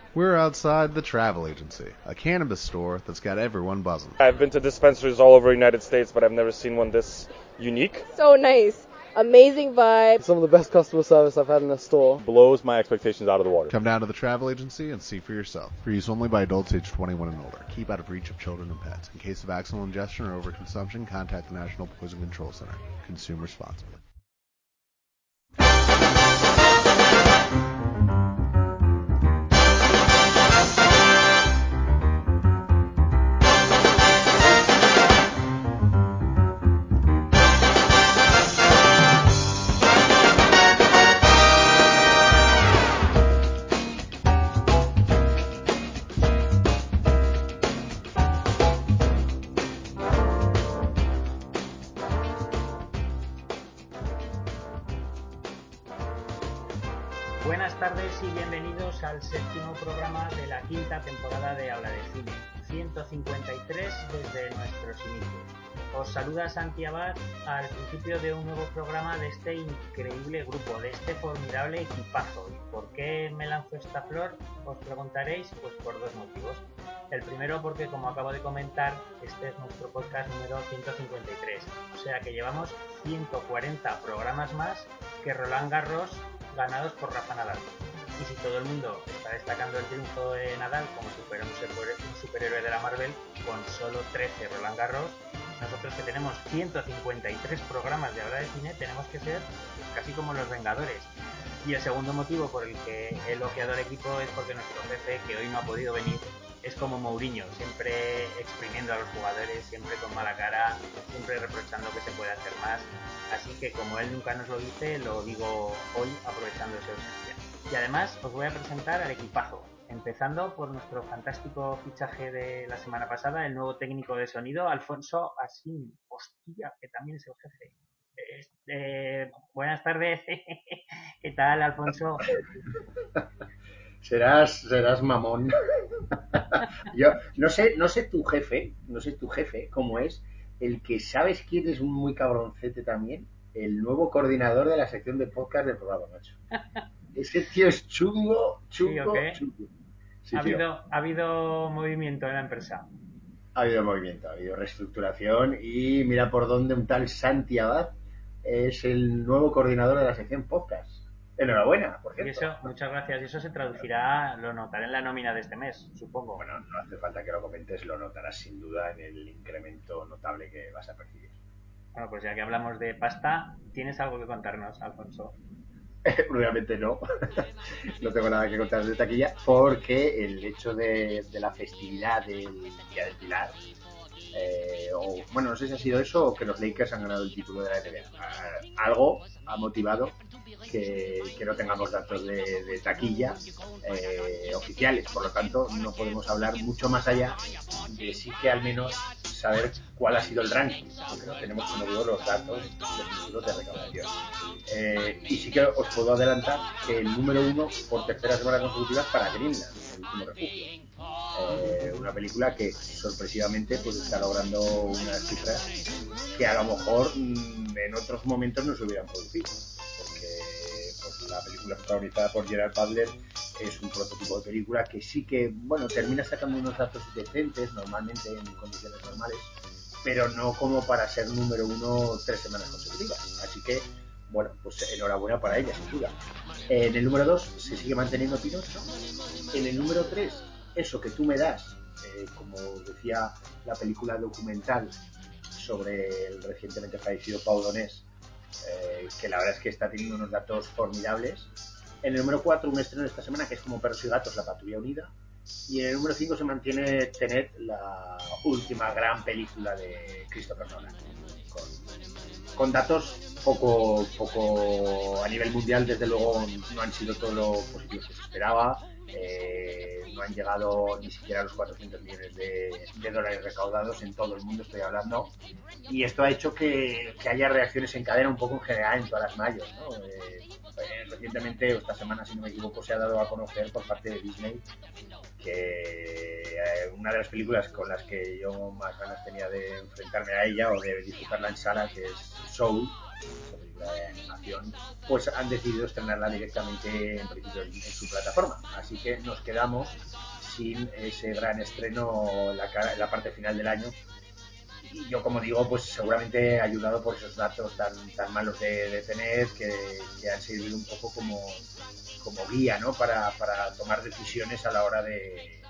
We're outside the Travel Agency, a cannabis store that's got everyone buzzing. I've been to dispensaries all over the United States, but I've never seen one this unique. So nice. Amazing vibe. Some of the best customer service I've had in a store. Blows my expectations out of the water. Come down to the Travel Agency and see for yourself. For use only by adults age 21 and older. Keep out of reach of children and pets. In case of accidental ingestion or overconsumption, contact the National Poison Control Center. Consume responsibly. Buenas tardes y bienvenidos al séptimo programa de la quinta temporada de Habla de Cine, 153 desde nuestros inicios. Os saluda Santi Abad al principio de un nuevo programa de este increíble grupo, de este formidable equipazo. ¿Y por qué me lanzo esta flor? Os preguntaréis, pues por dos motivos. El primero porque, como acabo de comentar, este es nuestro podcast número 153, o sea que llevamos 140 programas más que Roland Garros ganados por Rafa Nadal. Y si todo el mundo está destacando el triunfo de Nadal como si fuera un superhéroe de la Marvel, con solo 13 Roland Garros, nosotros que tenemos 153 programas de Habla de Cine tenemos que ser casi como los Vengadores. Y el segundo motivo por el que he elogiado al equipo es porque nuestro jefe, que hoy no ha podido venir, es como Mourinho, siempre exprimiendo a los jugadores, siempre con mala cara, siempre reprochando que se puede hacer más. Así que como él nunca nos lo dice, lo digo hoy aprovechando esa ausencia. Y además os voy a presentar al equipazo, empezando por nuestro fantástico fichaje de la semana pasada, el nuevo técnico de sonido, Alfonso Asín. Hostia, que también es el jefe. Buenas tardes. ¿Qué tal, Alfonso? Serás mamón. Yo no sé tu jefe cómo es, el que sabes quién es un muy cabroncete también, el nuevo coordinador de la sección de podcast del programa, macho. Ese tío es chungo. ¿Sí, okay? Chungo. Sí, ha habido movimiento en la empresa. Ha habido movimiento, ha habido reestructuración y mira por dónde un tal Santi Abad es el nuevo coordinador de la sección podcast. Enhorabuena, por cierto. Y eso, muchas gracias. Y eso se traducirá, lo notaré en la nómina de este mes, supongo. Bueno, no hace falta que lo comentes, lo notarás sin duda en el incremento notable que vas a percibir. Bueno, pues ya que hablamos de pasta, ¿tienes algo que contarnos, Alfonso? Realmente no. No tengo nada que contar de taquilla porque el hecho de la festividad del Día del Pilar, no sé si ha sido eso o que los Lakers han ganado el título de la NBA. Algo ha motivado que no tengamos datos de taquilla oficiales, por lo tanto no podemos hablar mucho más allá de sí que al menos saber cuál ha sido el ranking, porque no tenemos, como digo, los datos definitivos de recaudación. Y sí que os puedo adelantar que el número uno por tercera semana consecutiva es para Greenland, El Último Refugio. Una película que sorpresivamente pues está logrando unas cifras que a lo mejor en otros momentos no se hubieran producido, porque pues, la película protagonizada por Gerard Butler es un prototipo de película que sí que, termina sacando unos datos decentes normalmente en condiciones normales, pero no como para ser número uno 3 semanas consecutivas. Así que, pues enhorabuena para ella, sin duda. En el número 2 se sigue manteniendo Pinocho. En el número 3, eso que tú me das, como decía la película documental sobre el recientemente fallecido Pau Donés, que la verdad es que está teniendo unos datos formidables. En el número 4, un estreno de esta semana que es como Perros y Gatos, La Patrulla Unida. Y en el número 5 se mantiene Tenet, la última gran película de Christopher Nolan, con datos poco a nivel mundial. Desde luego no han sido todo lo positivos que se esperaba. No han llegado ni siquiera a los 400 millones de dólares recaudados en todo el mundo, estoy hablando, y esto ha hecho que haya reacciones en cadena un poco en general en todas las mayos, ¿no? Recientemente, esta semana si no me equivoco, se ha dado a conocer por parte de Disney que una de las películas con las que yo más ganas tenía de enfrentarme a ella o de disfrutarla en sala, que es Soul, de animación, pues han decidido estrenarla directamente en principio en su plataforma. Así que nos quedamos sin ese gran estreno en la parte final del año. Y yo, como digo, pues seguramente ayudado por esos datos tan malos de tener que han servido un poco como guía, ¿no? Para tomar decisiones a la hora de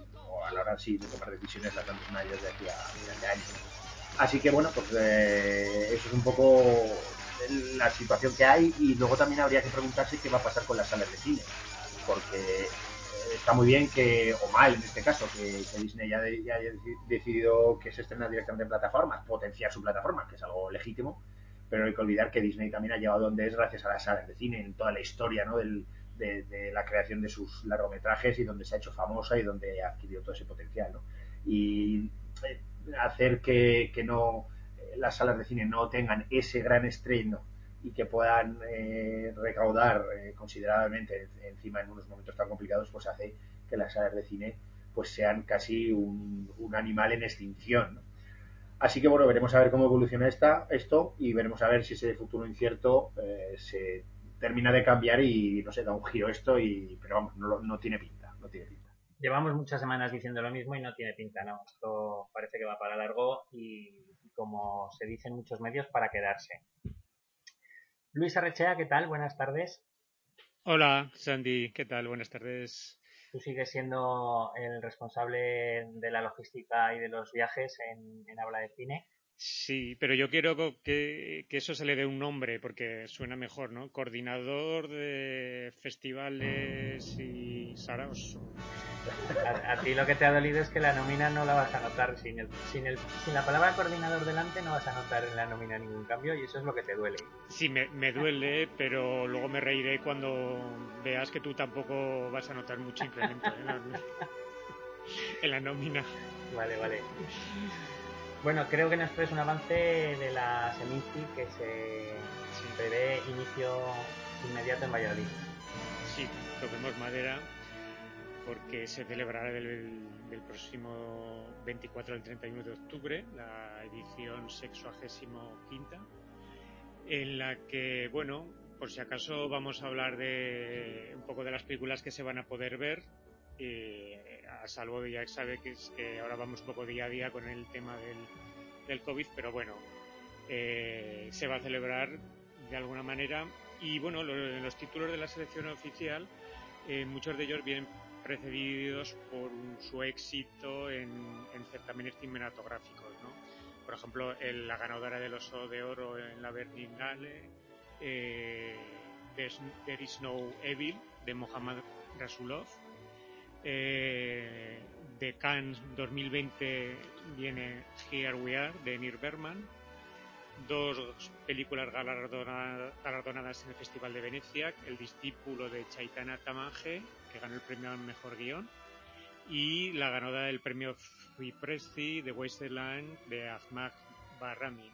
tomar decisiones las grandes mayores de aquí a final de año. Así que bueno, pues eso es un poco la situación que hay, y luego también habría que preguntarse qué va a pasar con las salas de cine, porque está muy bien o mal en este caso, que Disney ya haya decidido que se estrena directamente en plataformas, potenciar su plataforma, que es algo legítimo, pero no hay que olvidar que Disney también ha llegado donde es gracias a las salas de cine, en toda la historia, ¿no? de la creación de sus largometrajes, y donde se ha hecho famosa y donde ha adquirido todo ese potencial, ¿no? Y hacer que no las salas de cine no tengan ese gran estreno y que puedan recaudar considerablemente encima en unos momentos tan complicados, pues hace que las salas de cine pues sean casi un animal en extinción, ¿no? Así que bueno, veremos a ver cómo evoluciona esto, y veremos a ver si ese futuro incierto se termina de cambiar y no sé, da un giro esto, pero vamos, no tiene pinta. Llevamos muchas semanas diciendo lo mismo y no tiene pinta, ¿no? Esto parece que va para largo y, como se dice en muchos medios, para quedarse. Luis Arrechea, ¿qué tal? Buenas tardes. Hola, Sandy, ¿qué tal? Buenas tardes. Tú sigues siendo el responsable de la logística y de los viajes en Habla de Cine. Sí, pero yo quiero que eso se le dé un nombre, porque suena mejor, ¿no? Coordinador de festivales y saraos. A ti lo que te ha dolido es que la nómina no la vas a notar. Sin la palabra coordinador delante no vas a notar en la nómina ningún cambio, y eso es lo que te duele. Sí, me duele, pero luego me reiré cuando veas que tú tampoco vas a notar mucho incremento en la nómina. Vale. Bueno, creo que nos traes un avance de la Seminci que se prevé inicio inmediato en Valladolid. Sí, toquemos madera, porque se celebrará del próximo 24 al 31 de octubre la edición 65ª, en la que, bueno, por si acaso vamos a hablar de un poco de las películas que se van a poder ver, a salvo de, ya sabe que ahora vamos un poco día a día con el tema del COVID, pero bueno, se va a celebrar de alguna manera. Y bueno, los títulos de la selección oficial, muchos de ellos vienen precedidos por su éxito en certámenes cinematográficos, ¿no? Por ejemplo, la ganadora del Oso de Oro en la Berlinale, There is no Evil, de Mohammad Rasulov. De Cannes 2020 viene Here We Are, de Nir Bergman. Dos películas galardonadas en el Festival de Venecia: El discípulo, de Chaitanya Tamanje, que ganó el premio al mejor guión, y la ganadora del premio Free Presti, de Wasteland, de Ahmad Barrami.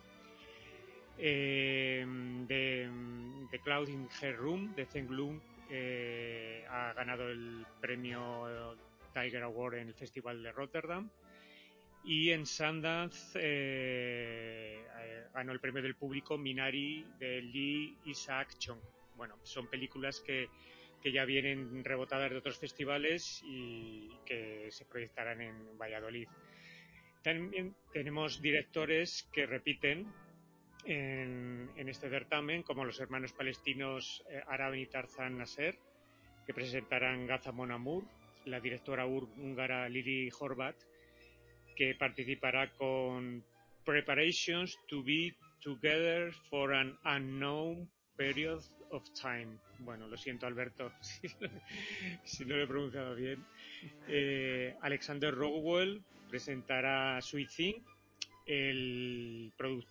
The Cloud in Her Room, de Zeng Lung, ha ganado el premio Tiger Award en el Festival de Rotterdam, y en Sundance ganó el premio del público Minari, de Lee Isaac Chung. Bueno, son películas que ya vienen rebotadas de otros festivales y que se proyectarán en Valladolid. También tenemos directores que repiten en este certamen, como los hermanos palestinos Arabi y Tarzan Nasser, que presentarán Gaza Mon Amour, la directora húngara Lili Horvat, que participará con Preparations to be Together for an Unknown Period of Time. Bueno, lo siento, Alberto, si no lo he pronunciado bien. Alexander Rowell presentará Sweet Thing. El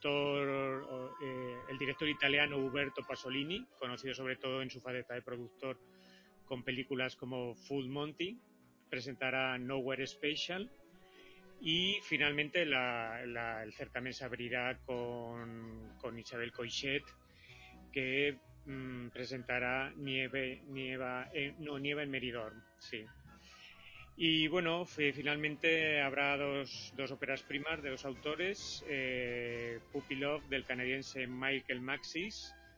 director italiano Uberto Pasolini, conocido sobre todo en su faceta de productor con películas como Full Monty, presentará Nowhere Special. Y finalmente el certamen se abrirá con Isabel Coixet, que presentará Nieva en Meridor. Sí. Y bueno, finalmente habrá dos óperas primas de dos autores: Puppy Love, del canadiense Michael Maxis,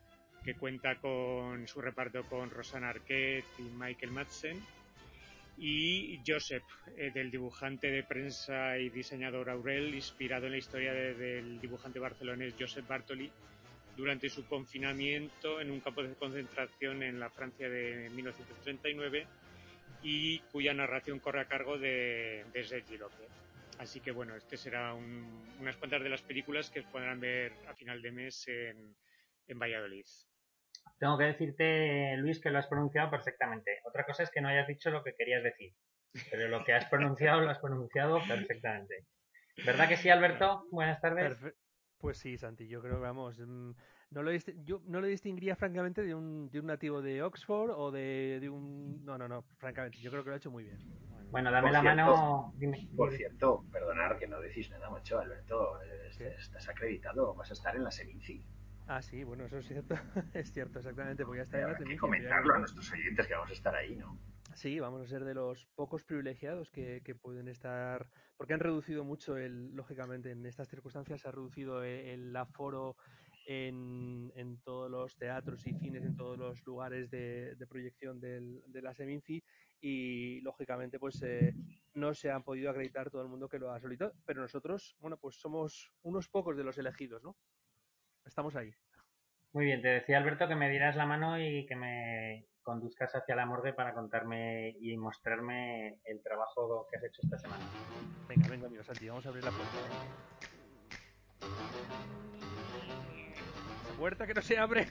que cuenta con su reparto con Rosanna Arquette y Michael Madsen, y Josep, del dibujante de prensa y diseñador Aurel, inspirado en la historia del dibujante barcelonés Josep Bartoli durante su confinamiento en un campo de concentración en la Francia de 1939, y cuya narración corre a cargo de Sergi López. Así que bueno, este será unas cuantas de las películas que podrán ver a final de mes en Valladolid. Tengo que decirte, Luis, que lo has pronunciado perfectamente. Otra cosa es que no hayas dicho lo que querías decir, pero lo que has pronunciado lo has pronunciado perfectamente. ¿Verdad que sí, Alberto? Buenas tardes. Pues sí, Santi, yo creo que vamos. Yo no lo distinguiría francamente de un nativo de Oxford o de un. No, francamente, yo creo que lo ha hecho muy bien. Bueno, dame Por la cierto, mano. Dime. Por cierto, perdonar que no decís nada, macho, Alberto. Estás acreditado, vas a estar en la Seminci. Ah, sí, bueno, eso es cierto. Es cierto, exactamente. Voy a estar en la Hay que Seminci. comentarlo a nuestros oyentes que vamos a estar ahí, ¿no? Sí, vamos a ser de los pocos privilegiados que pueden estar, porque han reducido mucho lógicamente en estas circunstancias se ha reducido el aforo en todos los teatros y cines, en todos los lugares de proyección de la Seminci, y lógicamente pues no se han podido acreditar todo el mundo que lo ha solicitado, pero nosotros, bueno, pues somos unos pocos de los elegidos, ¿no? Estamos ahí. Muy bien, te decía Alberto que me dieras la mano y que me conduzcas hacia la morgue para contarme y mostrarme el trabajo que has hecho esta semana. Venga, amigo Santi, vamos a abrir la puerta. Puerta que no se abre.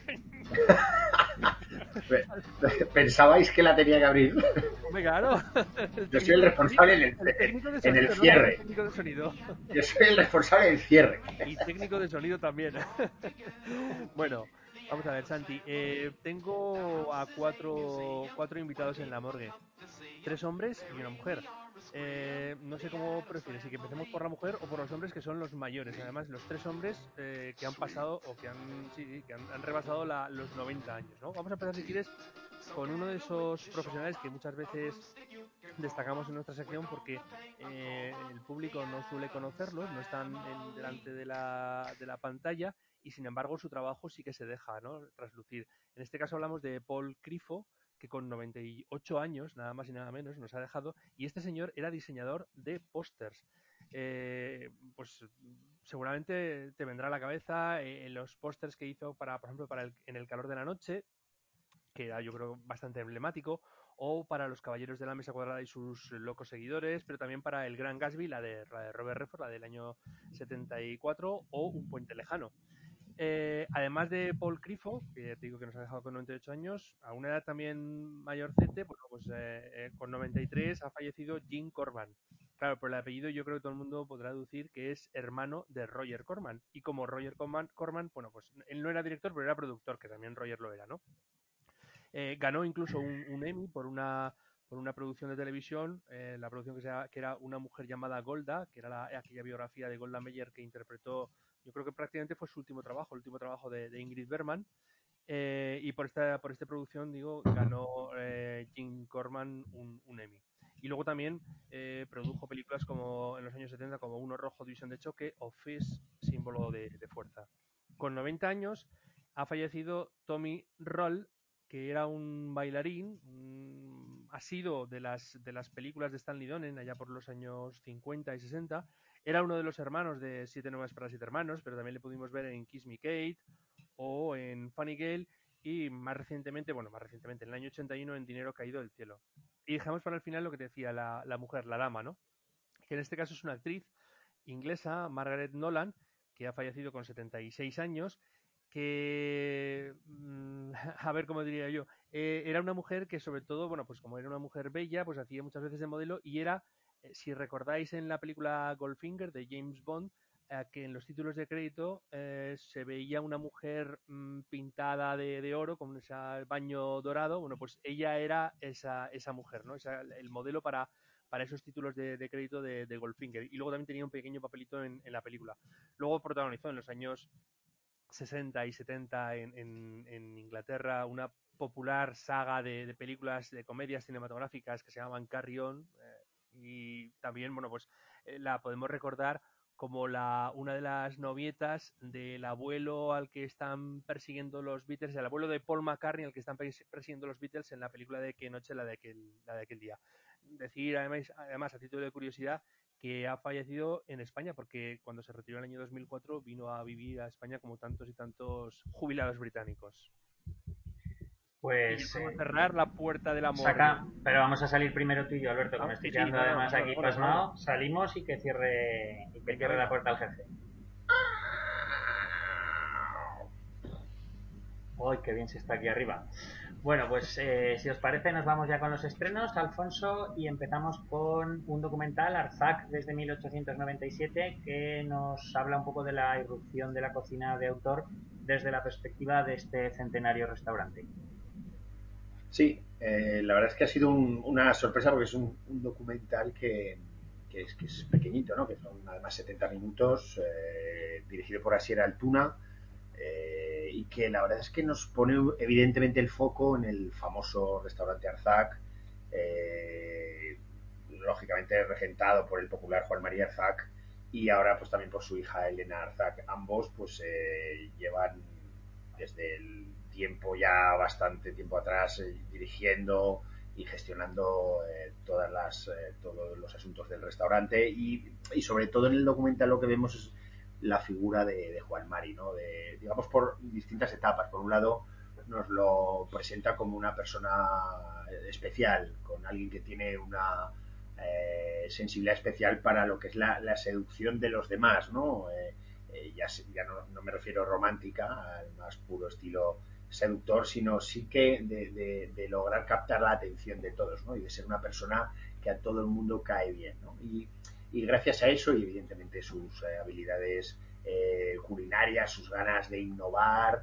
¿Pensabais que la tenía que abrir? Claro. Yo soy el responsable en el cierre. El técnico de sonido. Yo soy el responsable del cierre. Y técnico de sonido también. Bueno, vamos a ver, Santi. Tengo a cuatro invitados en la morgue. 3 hombres y una mujer. No sé cómo prefieres, si que empecemos por la mujer o por los hombres, que son los mayores. Además, los 3 hombres que han pasado o que han rebasado los 90 años, ¿no? Vamos a empezar, si quieres, con uno de esos profesionales que muchas veces destacamos en nuestra sección porque el público no suele conocerlos, no están delante de la pantalla, y sin embargo su trabajo sí que se deja, ¿no?, traslucir. En este caso hablamos de Paul Crifo, que con 98 años, nada más y nada menos, nos ha dejado, y este señor era diseñador de pósters. Pues seguramente te vendrá a la cabeza los pósters que hizo por ejemplo, En el calor de la noche, que era, yo creo, bastante emblemático, o para Los Caballeros de la Mesa Cuadrada y sus locos seguidores, pero también para El Gran Gatsby, la de Robert Redford, la del año 74, o Un puente lejano. Además de Paul Crifo, que te digo que nos ha dejado con 98 años, a una edad también mayorcete, bueno, pues con 93 ha fallecido Jim Corman. Claro, por el apellido yo creo que todo el mundo podrá deducir que es hermano de Roger Corman. Y como Roger Corman, bueno, pues él no era director, pero era productor, que también Roger lo era, ¿no? Ganó incluso un Emmy por una producción de televisión, la producción que era Una mujer llamada Golda, que era aquella biografía de Golda Meir que interpretó, yo creo que prácticamente fue su último trabajo de Ingrid Bergman, y por esta producción, digo, ganó Jim Corman un Emmy. Y luego también produjo películas como en los años 70 como Uno Rojo, División de Choque, o Fist, símbolo de fuerza. Con 90 años ha fallecido Tommy Roll, que era un bailarín, asiduo de las películas de Stanley Donen allá por los años 50 y 60. Era uno de los hermanos de Siete Novias para Siete Hermanos, pero también le pudimos ver en Kiss Me Kate o en Funny Girl, y más recientemente, en el año 81, en Dinero Caído del Cielo. Y dejamos para el final lo que te decía la mujer, la dama, ¿no? Que en este caso es una actriz inglesa, Margaret Nolan, que ha fallecido con 76 años, que, a ver cómo diría yo, era una mujer que, sobre todo, bueno, pues como era una mujer bella, pues hacía muchas veces de modelo, y era, si recordáis en la película Goldfinger de James Bond, que en los títulos de crédito se veía una mujer pintada de oro con ese baño dorado. Bueno, pues ella era esa mujer, ¿no? El modelo para esos títulos de crédito de Goldfinger, y luego también tenía un pequeño papelito en la película. Luego protagonizó en los años 60 y 70 en Inglaterra una popular saga de películas, de comedias cinematográficas que se llamaban Carry On, y también, bueno, pues la podemos recordar como una de las novietas del abuelo al que están persiguiendo los Beatles, el abuelo de Paul McCartney al que están persiguiendo los Beatles en la película de Qué noche, la de aquel día. Decir además a título de curiosidad que ha fallecido en España, porque cuando se retiró en el año 2004 vino a vivir a España como tantos y tantos jubilados británicos. Pues y cerrar la puerta del amor. Pero vamos a salir primero tú y yo, Alberto, que me estoy quedando además aquí pasmado. Salimos y que cierre la puerta al jefe. ¡Uy, qué bien se está aquí arriba! Bueno, pues si os parece nos vamos ya con los estrenos, Alfonso, y empezamos con un documental, Arzac, desde 1897, que nos habla un poco de la irrupción de la cocina de autor desde la perspectiva de este centenario restaurante. Sí, la verdad es que ha sido una sorpresa porque es un documental que es pequeñito, ¿no? Que son además 70 minutos, dirigido por Asier Altuna, y que la verdad es que nos pone evidentemente el foco en el famoso restaurante Arzac, lógicamente regentado por el popular Juan María Arzac y ahora pues también por su hija Elena Arzac. Ambos pues llevan desde el bastante tiempo atrás, dirigiendo y gestionando todos los asuntos del restaurante y sobre todo en el documental lo que vemos es la figura de Juan Mari, ¿no? Digamos por distintas etapas. Por un lado nos lo presenta como una persona especial, con alguien que tiene una sensibilidad especial para lo que es la seducción de los demás, ¿no? Ya no me refiero romántica, al más puro estilo seductor, sino sí que de lograr captar la atención de todos, ¿no? Y de ser una persona que a todo el mundo cae bien, ¿no? Y gracias a eso y evidentemente sus habilidades culinarias, sus ganas de innovar,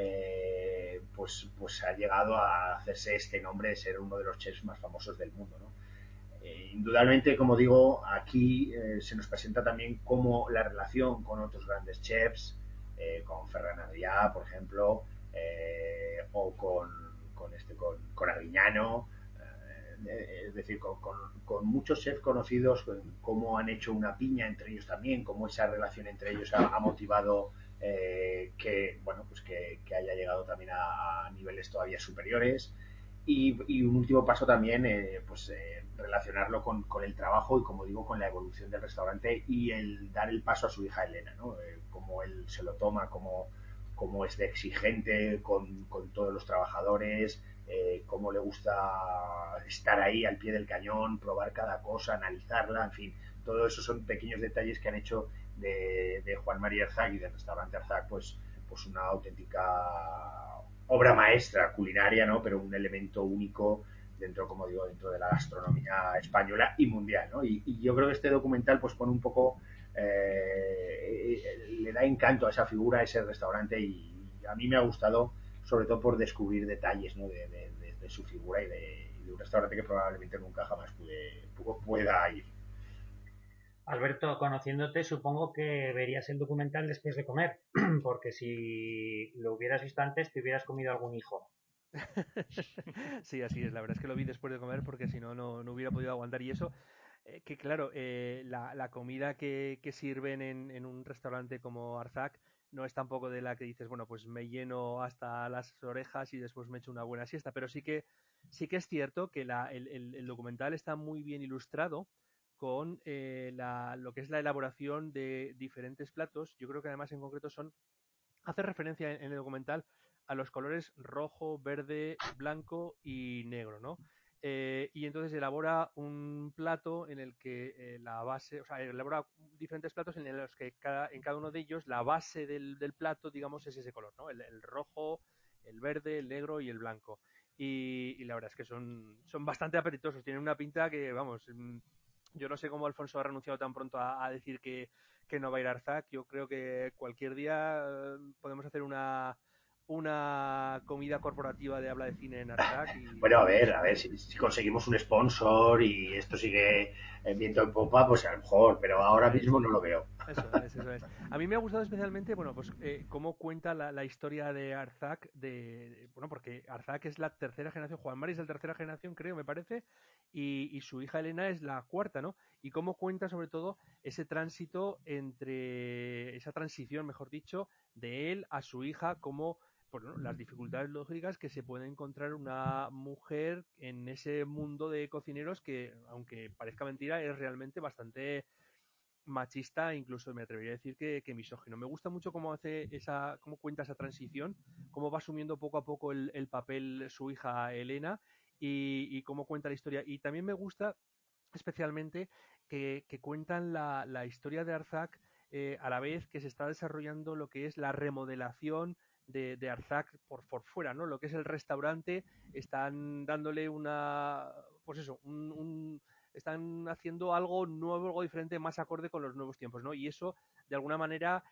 pues ha llegado a hacerse este nombre de ser uno de los chefs más famosos del mundo, ¿no? Indudablemente, como digo, aquí se nos presenta también como la relación con otros grandes chefs, con Ferran Adrià, por ejemplo, o con Arguiñano, es decir, con muchos chefs conocidos, cómo han hecho una piña entre ellos también, cómo esa relación entre ellos ha motivado que haya llegado también a niveles todavía superiores. Y un último paso también, relacionarlo con el trabajo y, como digo, con la evolución del restaurante y el dar el paso a su hija Elena, ¿no? Cómo él se lo toma, cómo es de exigente con todos los trabajadores, cómo le gusta estar ahí al pie del cañón, probar cada cosa, analizarla, en fin, todo eso son pequeños detalles que han hecho de Juan María Arzac y del restaurante Arzac pues una auténtica obra maestra culinaria, ¿no? Pero un elemento único dentro, como digo, dentro de la gastronomía española y mundial, ¿no? Y yo creo que este documental pues pone un poco, le da encanto a esa figura, a ese restaurante y a mí me ha gustado, sobre todo por descubrir detalles, ¿no? de su figura y de un restaurante que probablemente nunca jamás pueda ir. Alberto, conociéndote, supongo que verías el documental después de comer, porque si lo hubieras visto antes te hubieras comido algún hijo. Sí, así es. La verdad es que lo vi después de comer porque si no, no hubiera podido aguantar. Y eso, que claro, la comida que sirven en un restaurante como Arzac no es tampoco de la que dices, bueno, pues me lleno hasta las orejas y después me echo una buena siesta. Pero sí que es cierto que el documental está muy bien ilustrado con lo que es la elaboración de diferentes platos. Yo creo que además en concreto hace referencia en el documental a los colores rojo, verde, blanco y negro, ¿no? Y entonces elabora un plato en el que elabora diferentes platos en los que en cada uno de ellos la base del plato, digamos, es ese color, ¿no? El rojo, el verde, el negro y el blanco. Y la verdad es que son bastante apetitosos, tienen una pinta que, vamos, yo no sé cómo Alfonso ha renunciado tan pronto a decir que no va a ir a Arzac. Yo creo que cualquier día podemos hacer una comida corporativa de habla de cine en Arzac. Bueno, a ver, si conseguimos un sponsor y esto sigue viento en popa, pues a lo mejor, pero ahora mismo no lo veo. Eso es. A mí me ha gustado especialmente, bueno, pues cómo cuenta la historia de Arzac, bueno, porque Arzac es la tercera generación, Juan Mari es la tercera generación, creo, me parece, y su hija Elena es la cuarta, ¿no? Y cómo cuenta sobre todo ese tránsito esa transición, mejor dicho, de él a su hija, como bueno, las dificultades lógicas que se puede encontrar una mujer en ese mundo de cocineros que, aunque parezca mentira, es realmente bastante machista, incluso me atrevería a decir que misógino. Me gusta mucho cómo cuenta esa transición, cómo va asumiendo poco a poco el papel su hija Elena y cómo cuenta la historia. Y también me gusta especialmente que cuentan la historia de Arzac a la vez que se está desarrollando lo que es la remodelación de Arzac por fuera, ¿no? Lo que es el restaurante, están dándole pues eso, están haciendo algo nuevo, algo diferente, más acorde con los nuevos tiempos, ¿no? Y eso, de alguna manera,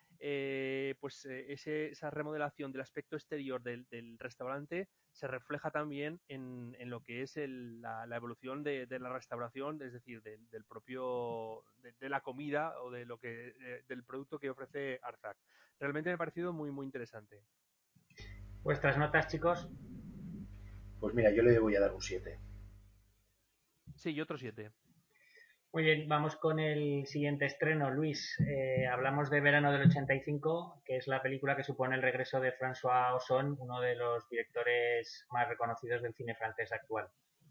esa remodelación del aspecto exterior del restaurante se refleja también en lo que es la evolución de la restauración, es decir, del propio de la comida o del producto que ofrece Arzac. Realmente me ha parecido muy muy interesante. ¿Vuestras notas, chicos? Pues mira, yo le voy a dar un 7. Sí, y otro 7. Muy bien, vamos con el siguiente estreno, Luis. Hablamos de Verano del 85, que es la película que supone el regreso de François Ozon, uno de los directores más reconocidos del cine francés actual.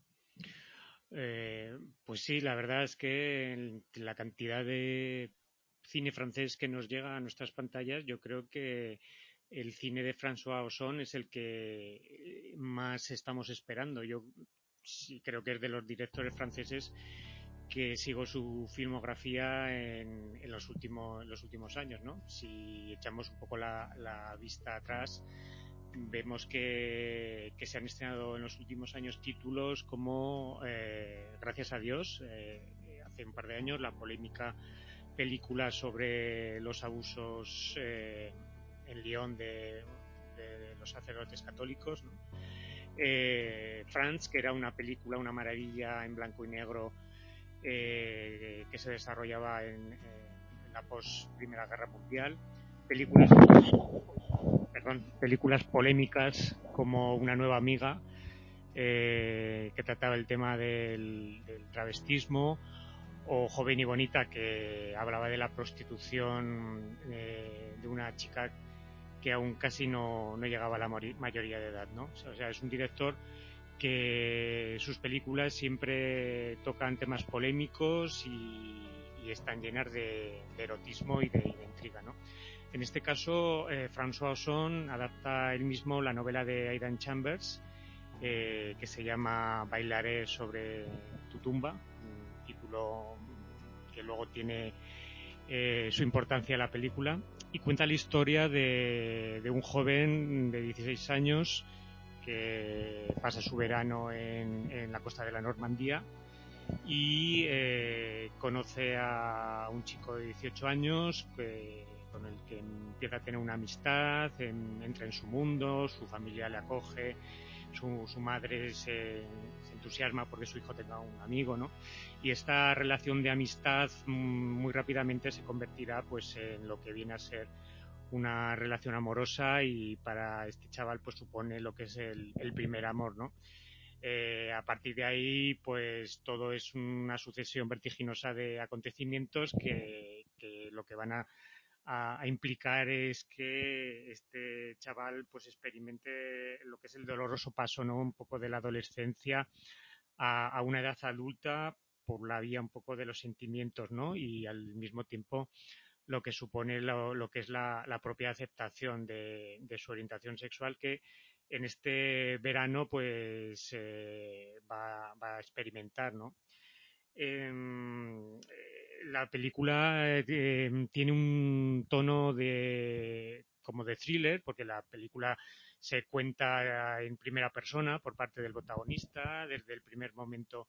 Pues sí, la verdad es que la cantidad de cine francés que nos llega a nuestras pantallas, yo creo que el cine de François Ozon es el que más estamos esperando. Yo sí creo que es de los directores franceses que sigo su filmografía en los últimos años, ¿no? Si echamos un poco la vista atrás, vemos que se han estrenado en los últimos años títulos como Gracias a Dios, hace un par de años, la polémica película sobre los abusos en Lyon de los sacerdotes católicos, ¿no? France, que era una película, una maravilla en blanco y negro, que se desarrollaba en la post Primera Guerra Mundial, películas polémicas como Una nueva amiga, que trataba el tema del travestismo, o Joven y bonita, que hablaba de la prostitución de una chica que aún casi no llegaba a la mayoría de edad, ¿no? O sea, es un director que sus películas siempre tocan temas polémicos y están llenas de erotismo y de intriga, ¿no? En este caso, François Ozon adapta él mismo la novela de Aidan Chambers, que se llama Bailaré sobre tu tumba, un título que luego tiene su importancia en la película, y cuenta la historia de un joven de 16 años que pasa su verano en la costa de la Normandía y conoce a un chico de 18 años con el que empieza a tener una amistad, entra en su mundo, su familia le acoge, su madre se entusiasma porque su hijo tenga un amigo, ¿no? Y esta relación de amistad muy rápidamente se convertirá pues en lo que viene a ser una relación amorosa, y para este chaval pues supone lo que es el primer amor, ¿no? A partir de ahí pues todo es una sucesión vertiginosa de acontecimientos que lo que van a implicar es que este chaval pues experimente lo que es el doloroso paso, ¿no? Un poco de la adolescencia a una edad adulta por la vía un poco de los sentimientos, ¿no? Y al mismo tiempo lo que supone lo que es la propia aceptación de su orientación sexual, que en este verano pues va a experimentar, ¿no? La película tiene un tono como de thriller, porque la película se cuenta en primera persona por parte del protagonista. Desde el primer momento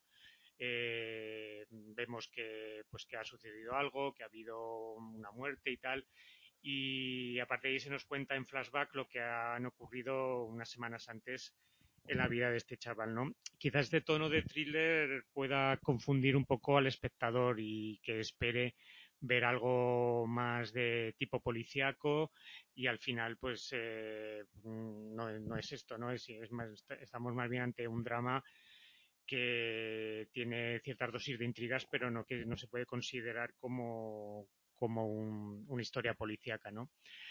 vemos que ha sucedido algo, que ha habido una muerte y tal, y a partir de ahí se nos cuenta en flashback lo que han ocurrido unas semanas antes en la vida de este chaval, ¿no? Quizás este tono de thriller pueda confundir un poco al espectador y que espere ver algo más de tipo policíaco y al final pues no es esto, ¿no? Es más, estamos más bien ante un drama que tiene ciertas dosis de intrigas, pero no que no se puede considerar como una historia policíaca, ¿no?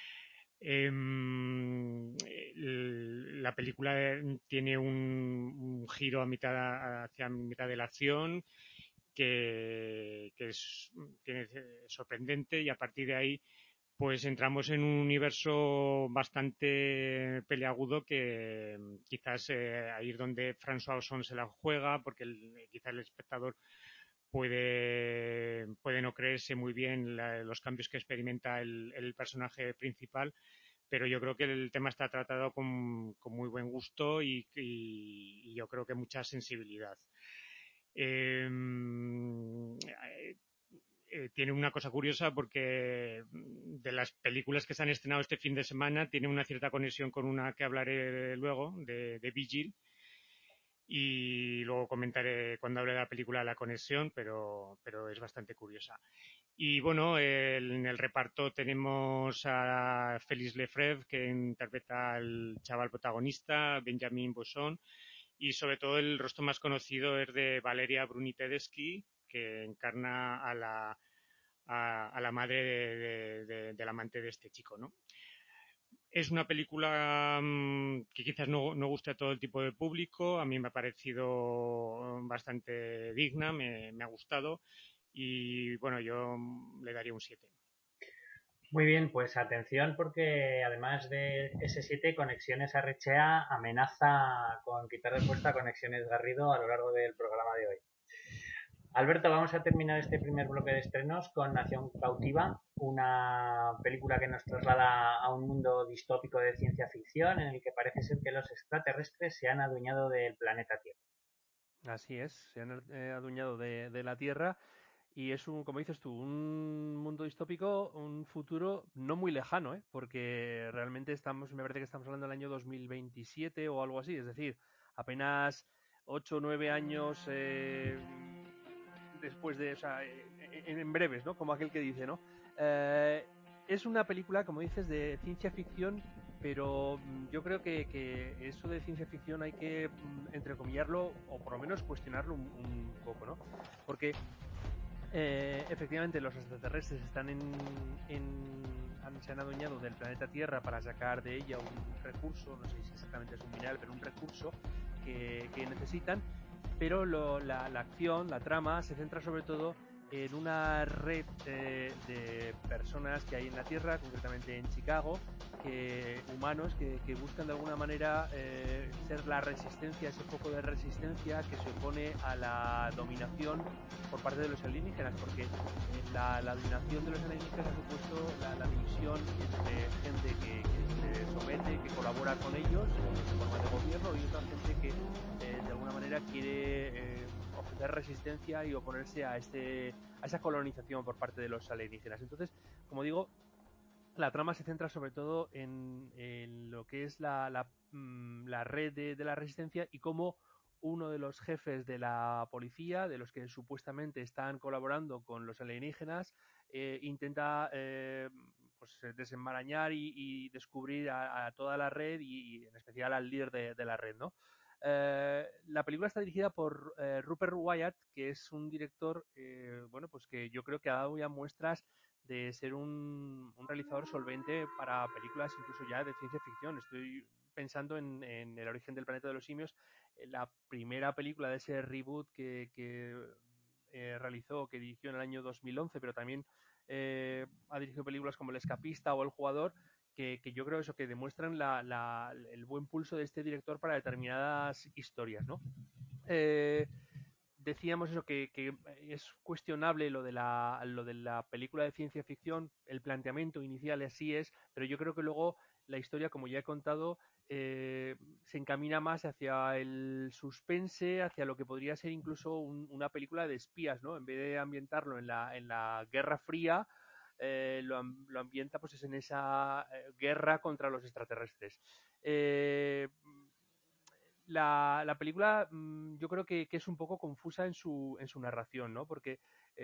La película tiene un giro hacia mitad de la acción que es sorprendente y a partir de ahí pues entramos en un universo bastante peleagudo que quizás ahí es donde François Ozon se la juega porque quizás el espectador puede no creerse muy bien los cambios que experimenta el personaje principal, pero yo creo que el tema está tratado con muy buen gusto y yo creo que mucha sensibilidad. Eh, tiene una cosa curiosa porque de las películas que se han estrenado este fin de semana tiene una cierta conexión con una que hablaré luego, de Vigil, y luego comentaré cuando hable de la película la conexión, pero es bastante curiosa. Y bueno, en el reparto tenemos a Félix Lefebvre, que interpreta al chaval protagonista, Benjamin Bosson, y sobre todo el rostro más conocido es de Valeria Bruni Tedeschi, que encarna a la madre del amante de este chico, ¿no? Es una película que quizás no guste a todo el tipo de público. A mí me ha parecido bastante digna, me ha gustado y bueno, yo le daría un 7. Muy bien, pues atención porque además de S7, Conexiones Arrechea amenaza con quitar de puesta a Conexiones Garrido a lo largo del programa de hoy. Alberto, vamos a terminar este primer bloque de estrenos con Nación Cautiva, una película que nos traslada a un mundo distópico de ciencia ficción en el que parece ser que los extraterrestres se han adueñado del planeta Tierra. Así es, se han adueñado de la Tierra y es como dices tú, un mundo distópico, un futuro no muy lejano, ¿eh? Porque realmente me parece que estamos hablando del año 2027 o algo así, es decir, apenas 8 o 9 años después de, o sea, en breves, ¿no? Como aquel que dice, ¿no? Es una película, como dices, de ciencia ficción, pero yo creo que eso de ciencia ficción hay que entrecomillarlo o por lo menos cuestionarlo un poco, ¿no? Porque efectivamente los extraterrestres se han adueñado del planeta Tierra para sacar de ella un recurso, no sé si exactamente es un mineral, pero un recurso que necesitan, pero la acción, la trama, se centra sobre todo en una red de personas que hay en la Tierra, concretamente en Chicago, humanos que buscan de alguna manera ser la resistencia, ese foco de resistencia que se opone a la dominación por parte de los alienígenas, porque la dominación de los alienígenas ha supuesto la división entre gente que se somete, que colabora con ellos en forma de gobierno, y otra gente que de alguna manera quiere ofrecer resistencia y oponerse a esa colonización por parte de los alienígenas. Entonces, como digo, la trama se centra sobre todo en lo que es la red de la resistencia y cómo uno de los jefes de la policía, de los que supuestamente están colaborando con los alienígenas, intenta pues desenmarañar y descubrir a toda la red y en especial al líder de la red, ¿no? La película está dirigida por Rupert Wyatt, que es un director, bueno, pues que yo creo que ha dado ya muestras de ser un realizador solvente para películas incluso ya de ciencia ficción. Estoy pensando en El origen del planeta de los simios, la primera película de ese reboot que realizó, que dirigió en el año 2011, pero también ha dirigido películas como El escapista o El jugador, que yo creo eso, que demuestran el buen pulso de este director para determinadas historias, ¿no? Decíamos eso, que es cuestionable lo de la película de ciencia ficción, el planteamiento inicial así es, pero yo creo que luego la historia, como ya he contado, se encamina más hacia el suspense, hacia lo que podría ser incluso una película de espías, ¿no? En vez de ambientarlo en la Guerra Fría, lo ambienta pues en esa guerra contra los extraterrestres. la película yo creo que es un poco confusa en su narración, ¿no? Porque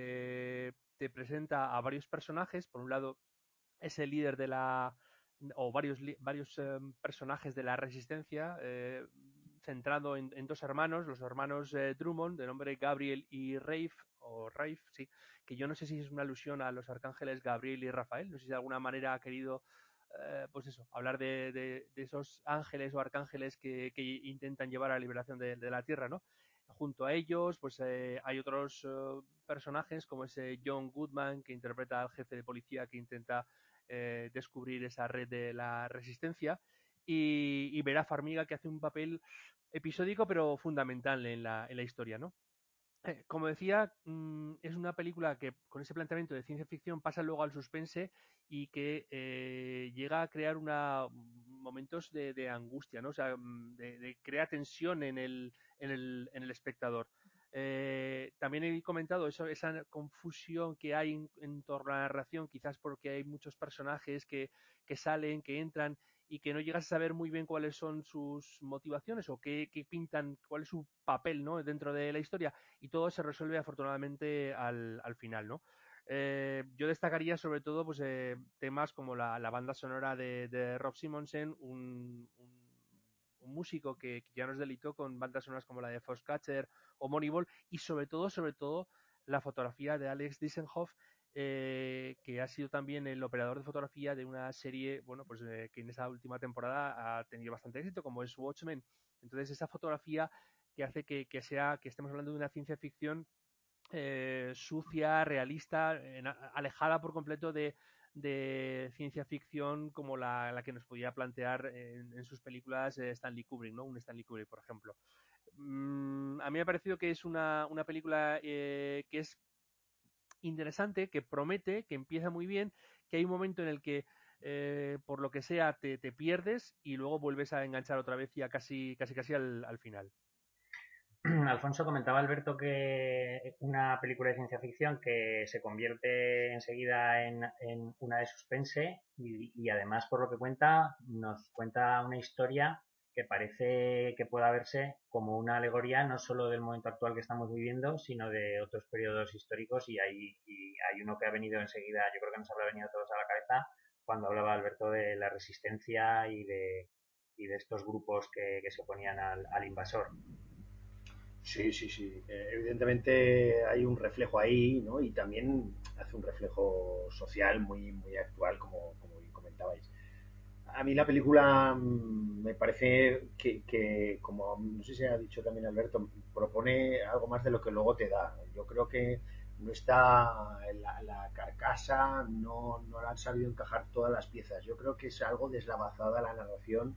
te presenta a varios personajes. Por un lado, es el líder de o varios personajes de la resistencia, centrado en dos hermanos, los hermanos Drummond, de nombre Gabriel y Rafe, sí, que yo no sé si es una alusión a los arcángeles Gabriel y Rafael, no sé si de alguna manera ha querido pues eso, hablar de esos ángeles o arcángeles que intentan llevar a la liberación de la Tierra, ¿no? Junto a ellos, pues hay otros personajes como ese John Goodman, que interpreta al jefe de policía que intenta descubrir esa red de la resistencia, y Vera Farmiga, que hace un papel episódico pero fundamental en la historia, ¿no? Como decía, es una película que con ese planteamiento de ciencia ficción pasa luego al suspense y que llega a crear momentos de angustia, ¿no? O sea, crea tensión en el espectador. También he comentado esa confusión que hay en torno a la narración, quizás porque hay muchos personajes que salen, que entran y que no llegas a saber muy bien cuáles son sus motivaciones o qué pintan, cuál es su papel, ¿no? Dentro de la historia, y todo se resuelve afortunadamente al final, ¿no? Yo destacaría sobre todo pues, temas como la banda sonora de Rob Simonsen, un músico que ya nos delitó con bandas sonoras como la de Foxcatcher o Moneyball, y sobre todo la fotografía de Alex Dissenhoff, que ha sido también el operador de fotografía de una serie, bueno, pues que en esa última temporada ha tenido bastante éxito, como es Watchmen. Entonces, esa fotografía que hace que estemos hablando de una ciencia ficción sucia, realista, alejada por completo de ciencia ficción como la que nos podía plantear en sus películas Stanley Kubrick, ¿no? Un Stanley Kubrick, por ejemplo. A mí me ha parecido que es una película que es interesante, que promete, que empieza muy bien, que hay un momento en el que por lo que sea te pierdes y luego vuelves a enganchar otra vez ya casi al final. Alfonso, comentaba Alberto que una película de ciencia ficción que se convierte enseguida en una de suspense y además, por lo que cuenta, nos cuenta una historia que parece que pueda verse como una alegoría no solo del momento actual que estamos viviendo, sino de otros periodos históricos, y hay uno que ha venido enseguida, yo creo que nos habrá venido a todos a la cabeza cuando hablaba Alberto de la resistencia y de estos grupos que se oponían al invasor. Sí, sí, sí. Evidentemente hay un reflejo ahí, ¿no? Y también hace un reflejo social muy, muy actual, como bien comentabais. A mí la película me parece como no sé si ha dicho también Alberto, propone algo más de lo que luego te da. Yo creo que no está la carcasa, no la han sabido encajar todas las piezas. Yo creo que es algo deslavazada la narración,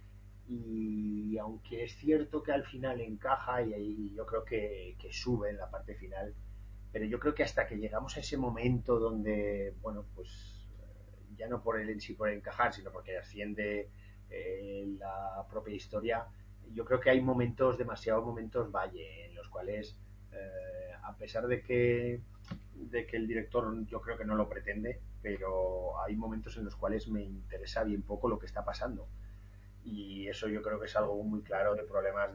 y aunque es cierto que al final encaja y ahí yo creo que sube en la parte final, pero yo creo que hasta que llegamos a ese momento donde, bueno, pues ya no por el en sí por encajar, sino porque asciende la propia historia, yo creo que hay demasiados momentos valle, en los cuales, a pesar de que el director yo creo que no lo pretende, pero hay momentos en los cuales me interesa bien poco lo que está pasando. Y eso yo creo que es algo muy claro de problemas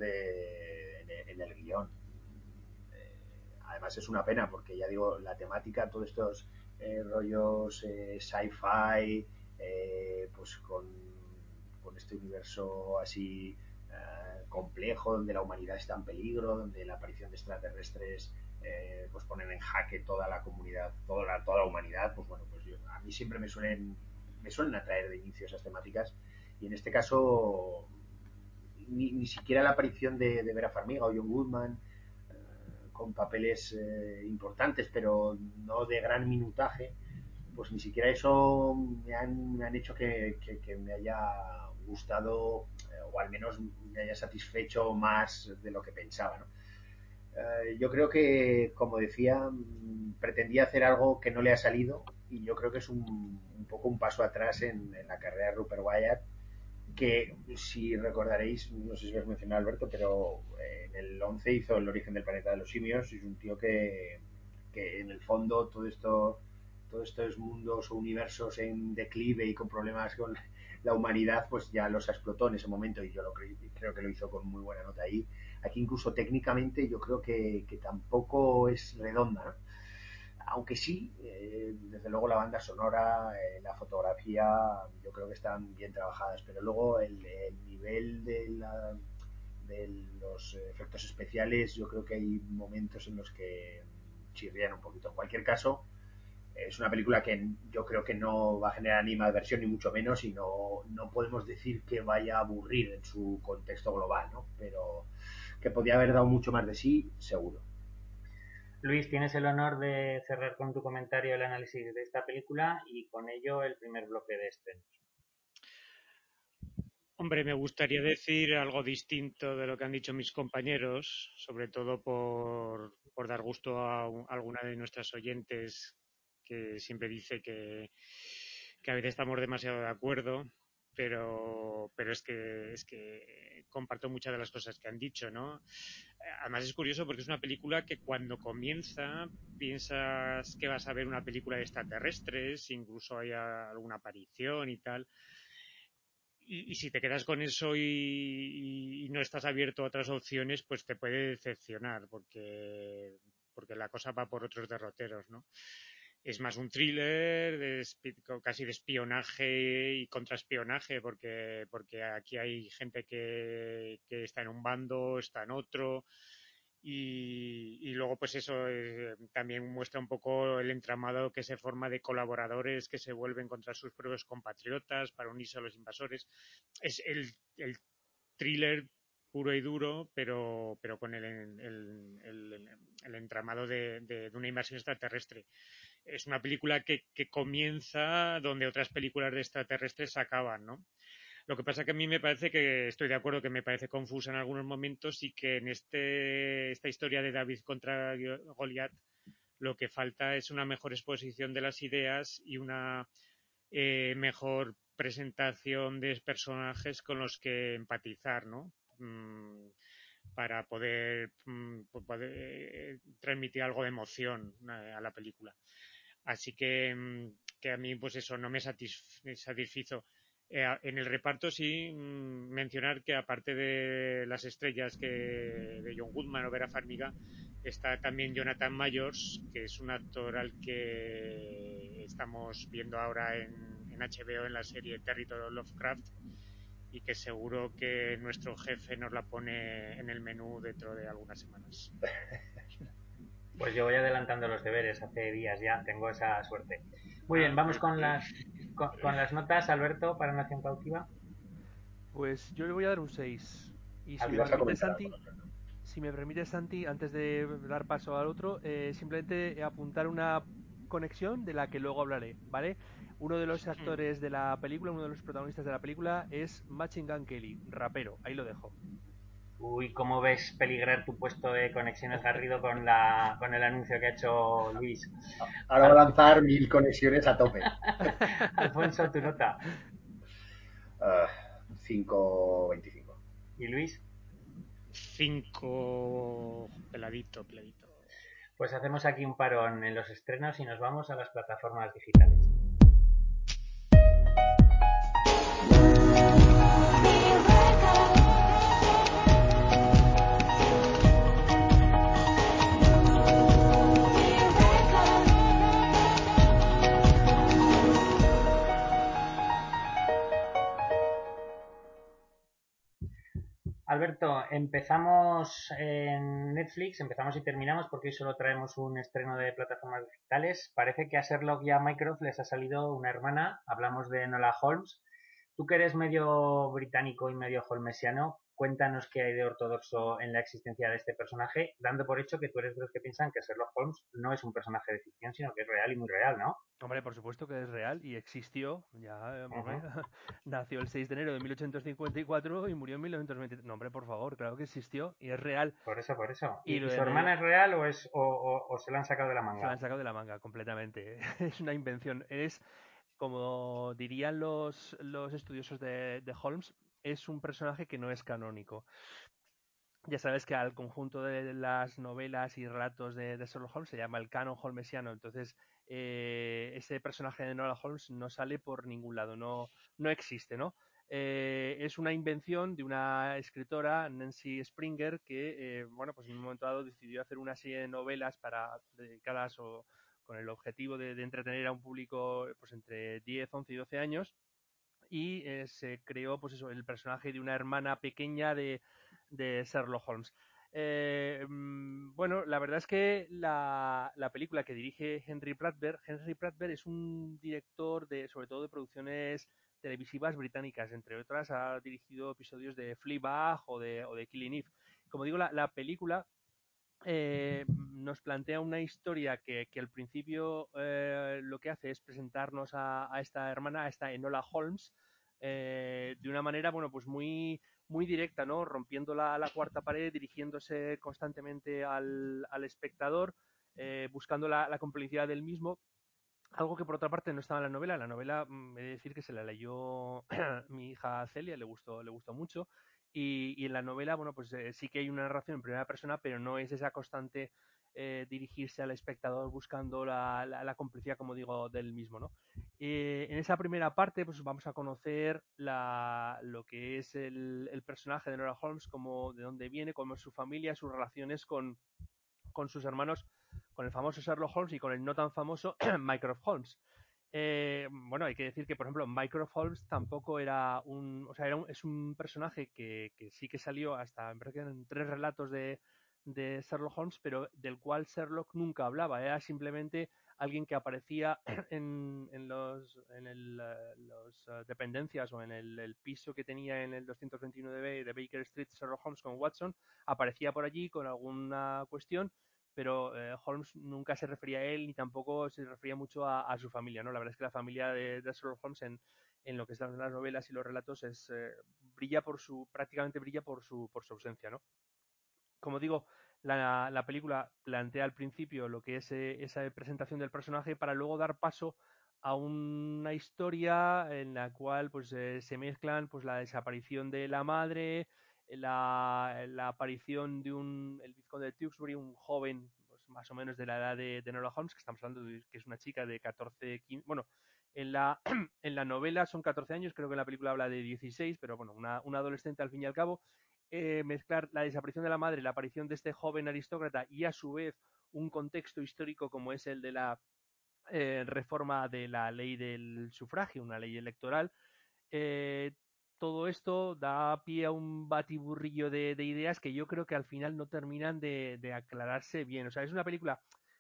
en el guión. Además es una pena porque ya digo, la temática, todos estos rollos sci-fi, pues con este universo así complejo, donde la humanidad está en peligro, donde la aparición de extraterrestres pues ponen en jaque toda la comunidad, toda la humanidad, pues bueno, pues a mí siempre me suelen atraer de inicio esas temáticas, y en este caso ni siquiera la aparición de Vera Farmiga o John Goodman, con papeles importantes pero no de gran minutaje, pues ni siquiera eso me han hecho que me haya gustado, o al menos me haya satisfecho más de lo que pensaba, ¿no? Yo creo que, como decía, pretendía hacer algo que no le ha salido, y yo creo que es un poco un paso atrás en la carrera de Rupert Wyatt, que si recordaréis, no sé si os mencionado Alberto, pero en el 11 hizo El origen del planeta de los simios, y es un tío que en el fondo todos estos mundos o universos en declive y con problemas la humanidad pues ya los explotó en ese momento y yo creo que lo hizo con muy buena nota ahí. Aquí incluso técnicamente yo creo que tampoco es redonda, ¿no? Aunque sí, desde luego la banda sonora, la fotografía, yo creo que están bien trabajadas, pero luego el nivel de los efectos especiales, yo creo que hay momentos en los que chirrían un poquito. En cualquier caso, es una película que yo creo que no va a generar animadversión ni mucho menos y no podemos decir que vaya a aburrir en su contexto global, ¿no? Pero que podía haber dado mucho más de sí, seguro. Luis, tienes el honor de cerrar con tu comentario el análisis de esta película y con ello el primer bloque de estrenos. Hombre, me gustaría decir algo distinto de lo que han dicho mis compañeros, sobre todo por dar gusto a alguna de nuestras oyentes que siempre dice que a veces estamos demasiado de acuerdo, pero es que comparto muchas de las cosas que han dicho, ¿no? Además es curioso porque es una película que cuando comienza piensas que vas a ver una película de extraterrestres, incluso hay alguna aparición y tal. Y si te quedas con eso y no estás abierto a otras opciones, pues te puede decepcionar, porque la cosa va por otros derroteros, ¿no? Es más un thriller casi de espionaje y contraespionaje, porque aquí hay gente que está en un bando, está en otro, y luego pues eso también muestra un poco el entramado que se forma de colaboradores que se vuelven contra sus propios compatriotas para unirse a los invasores. Es el thriller puro y duro, pero con el entramado de una invasión extraterrestre. Es una película que comienza donde otras películas de extraterrestres acaban, ¿no? Lo que pasa que a mí me parece que, estoy de acuerdo que me parece confusa en algunos momentos y que en esta historia de David contra Goliat lo que falta es una mejor exposición de las ideas y una mejor presentación de personajes con los que empatizar, ¿no? Para poder transmitir algo de emoción a la película. Así que a mí, pues eso, no me satisfizo. En el reparto sí mencionar que aparte de las estrellas de John Goodman o Vera Farmiga, está también Jonathan Majors, que es un actor al que estamos viendo ahora en HBO en la serie Territory of Lovecraft y que seguro que nuestro jefe nos la pone en el menú dentro de algunas semanas. Pues yo voy adelantando los deberes, hace días ya, tengo esa suerte. Muy bien, vamos con las notas, Alberto, para Nación Cautiva. Pues yo le voy a dar un 6. Y si me permite, Santi, antes de dar paso al otro, simplemente apuntar una conexión de la que luego hablaré, ¿vale? Uno de los actores de la película, uno de los protagonistas de la película es Machine Gun Kelly, rapero. Ahí lo dejo. Uy, ¿cómo ves peligrar tu puesto de Conexiones Garrido con el anuncio que ha hecho Luis? Ahora va a lanzar 1000 conexiones a tope. Alfonso, tu nota. 5.25. ¿Y Luis? 5, peladito. Pues hacemos aquí un parón en los estrenos y nos vamos a las plataformas digitales. Alberto, empezamos en Netflix, empezamos y terminamos porque hoy solo traemos un estreno de plataformas digitales. Parece que a Sherlock y a Mycroft les ha salido una hermana. Hablamos de Enola Holmes. Tú que eres medio británico y medio holmesiano, cuéntanos qué hay de ortodoxo en la existencia de este personaje, dando por hecho que tú eres de los que piensan que Sherlock Holmes no es un personaje de ficción, sino que es real y muy real, ¿no? Hombre, por supuesto que es real y existió. Ya, nació el 6 de enero de 1854 y murió en 1920. No, hombre, por favor, claro que existió y es real. Por eso. ¿Y su hermana es real o se la han sacado de la manga? Se la han sacado de la manga, completamente. Es una invención. Es, como dirían los estudiosos de Holmes, es un personaje que no es canónico. Ya sabes que al conjunto de las novelas y relatos de Sherlock Holmes se llama el canon holmesiano. Entonces, ese personaje de Enola Holmes no sale por ningún lado, no existe, ¿no? Es una invención de una escritora, Nancy Springer, que, bueno, pues en un momento dado decidió hacer una serie de novelas dedicadas o con el objetivo de entretener a un público pues entre 10, 11 y 12 años y se creó pues eso, el personaje de una hermana pequeña de Sherlock Holmes. Bueno, la verdad es que la película que dirige Henry Pratchett es un director sobre todo de producciones televisivas británicas, entre otras ha dirigido episodios de Fleabag o de Killing Eve. Como digo, la película nos plantea una historia que al principio lo que hace es presentarnos a esta hermana, a esta Enola Holmes, de una manera, bueno, pues muy directa, ¿no? Rompiendo la cuarta pared, dirigiéndose constantemente al espectador, buscando la complicidad del mismo. Algo que por otra parte no estaba en la novela. La novela, he de decir que se la leyó mi hija Celia, le gustó mucho. Y en la novela, bueno, pues sí que hay una narración en primera persona, pero no es esa constante dirigirse al espectador buscando la complicidad, como digo, del mismo, ¿no? En esa primera parte, pues vamos a conocer lo que es el personaje de Nora Holmes, como de dónde viene, cómo es su familia, sus relaciones con sus hermanos, con el famoso Sherlock Holmes y con el no tan famoso Mycroft Holmes. Bueno, hay que decir que, por ejemplo, Mycroft Holmes tampoco era o sea, es un personaje que sí que salió hasta, me parece que eran 3 relatos de Sherlock Holmes, pero del cual Sherlock nunca hablaba, era simplemente alguien que aparecía en los dependencias o en el piso que tenía en el 229B de Baker Street Sherlock Holmes con Watson, aparecía por allí con alguna cuestión, pero Holmes nunca se refería a él ni tampoco se refería mucho a su familia, ¿no? La verdad es que la familia de Sherlock Holmes en lo que están las novelas y los relatos prácticamente brilla por su ausencia, ¿no? Como digo, la película plantea al principio lo que es esa presentación del personaje para luego dar paso a una historia en la cual pues se mezclan pues la desaparición de la madre, la aparición de el vizconde de Tewkesbury, un joven pues, más o menos de la edad de Enola Holmes, que estamos hablando de que es una chica de 14, 15, bueno, en en la novela son 14 años, creo que en la película habla de 16, pero bueno, una adolescente al fin y al cabo, mezclar la desaparición de la madre, la aparición de este joven aristócrata y a su vez un contexto histórico como es el de la reforma de la ley del sufragio, una ley electoral, eh, todo esto da pie a un batiburrillo de ideas que yo creo que al final no terminan de aclararse bien. O sea, es una película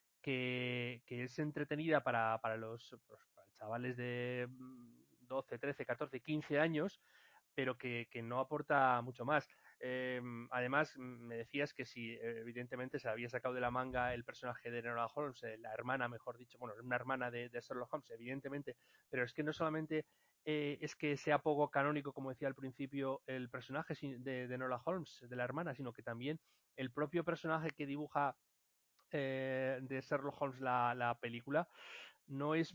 que es entretenida para pues, para chavales de 12, 13, 14, 15 años, pero que no aporta mucho más. Además, me decías que si evidentemente se había sacado de la manga el personaje de Enola Holmes, la hermana, mejor dicho, bueno, una hermana de Sherlock Holmes, evidentemente, pero es que no solamente es que sea poco canónico, como decía al principio, el personaje de Enola Holmes, de la hermana, sino que también el propio personaje que dibuja de Sherlock Holmes la película no es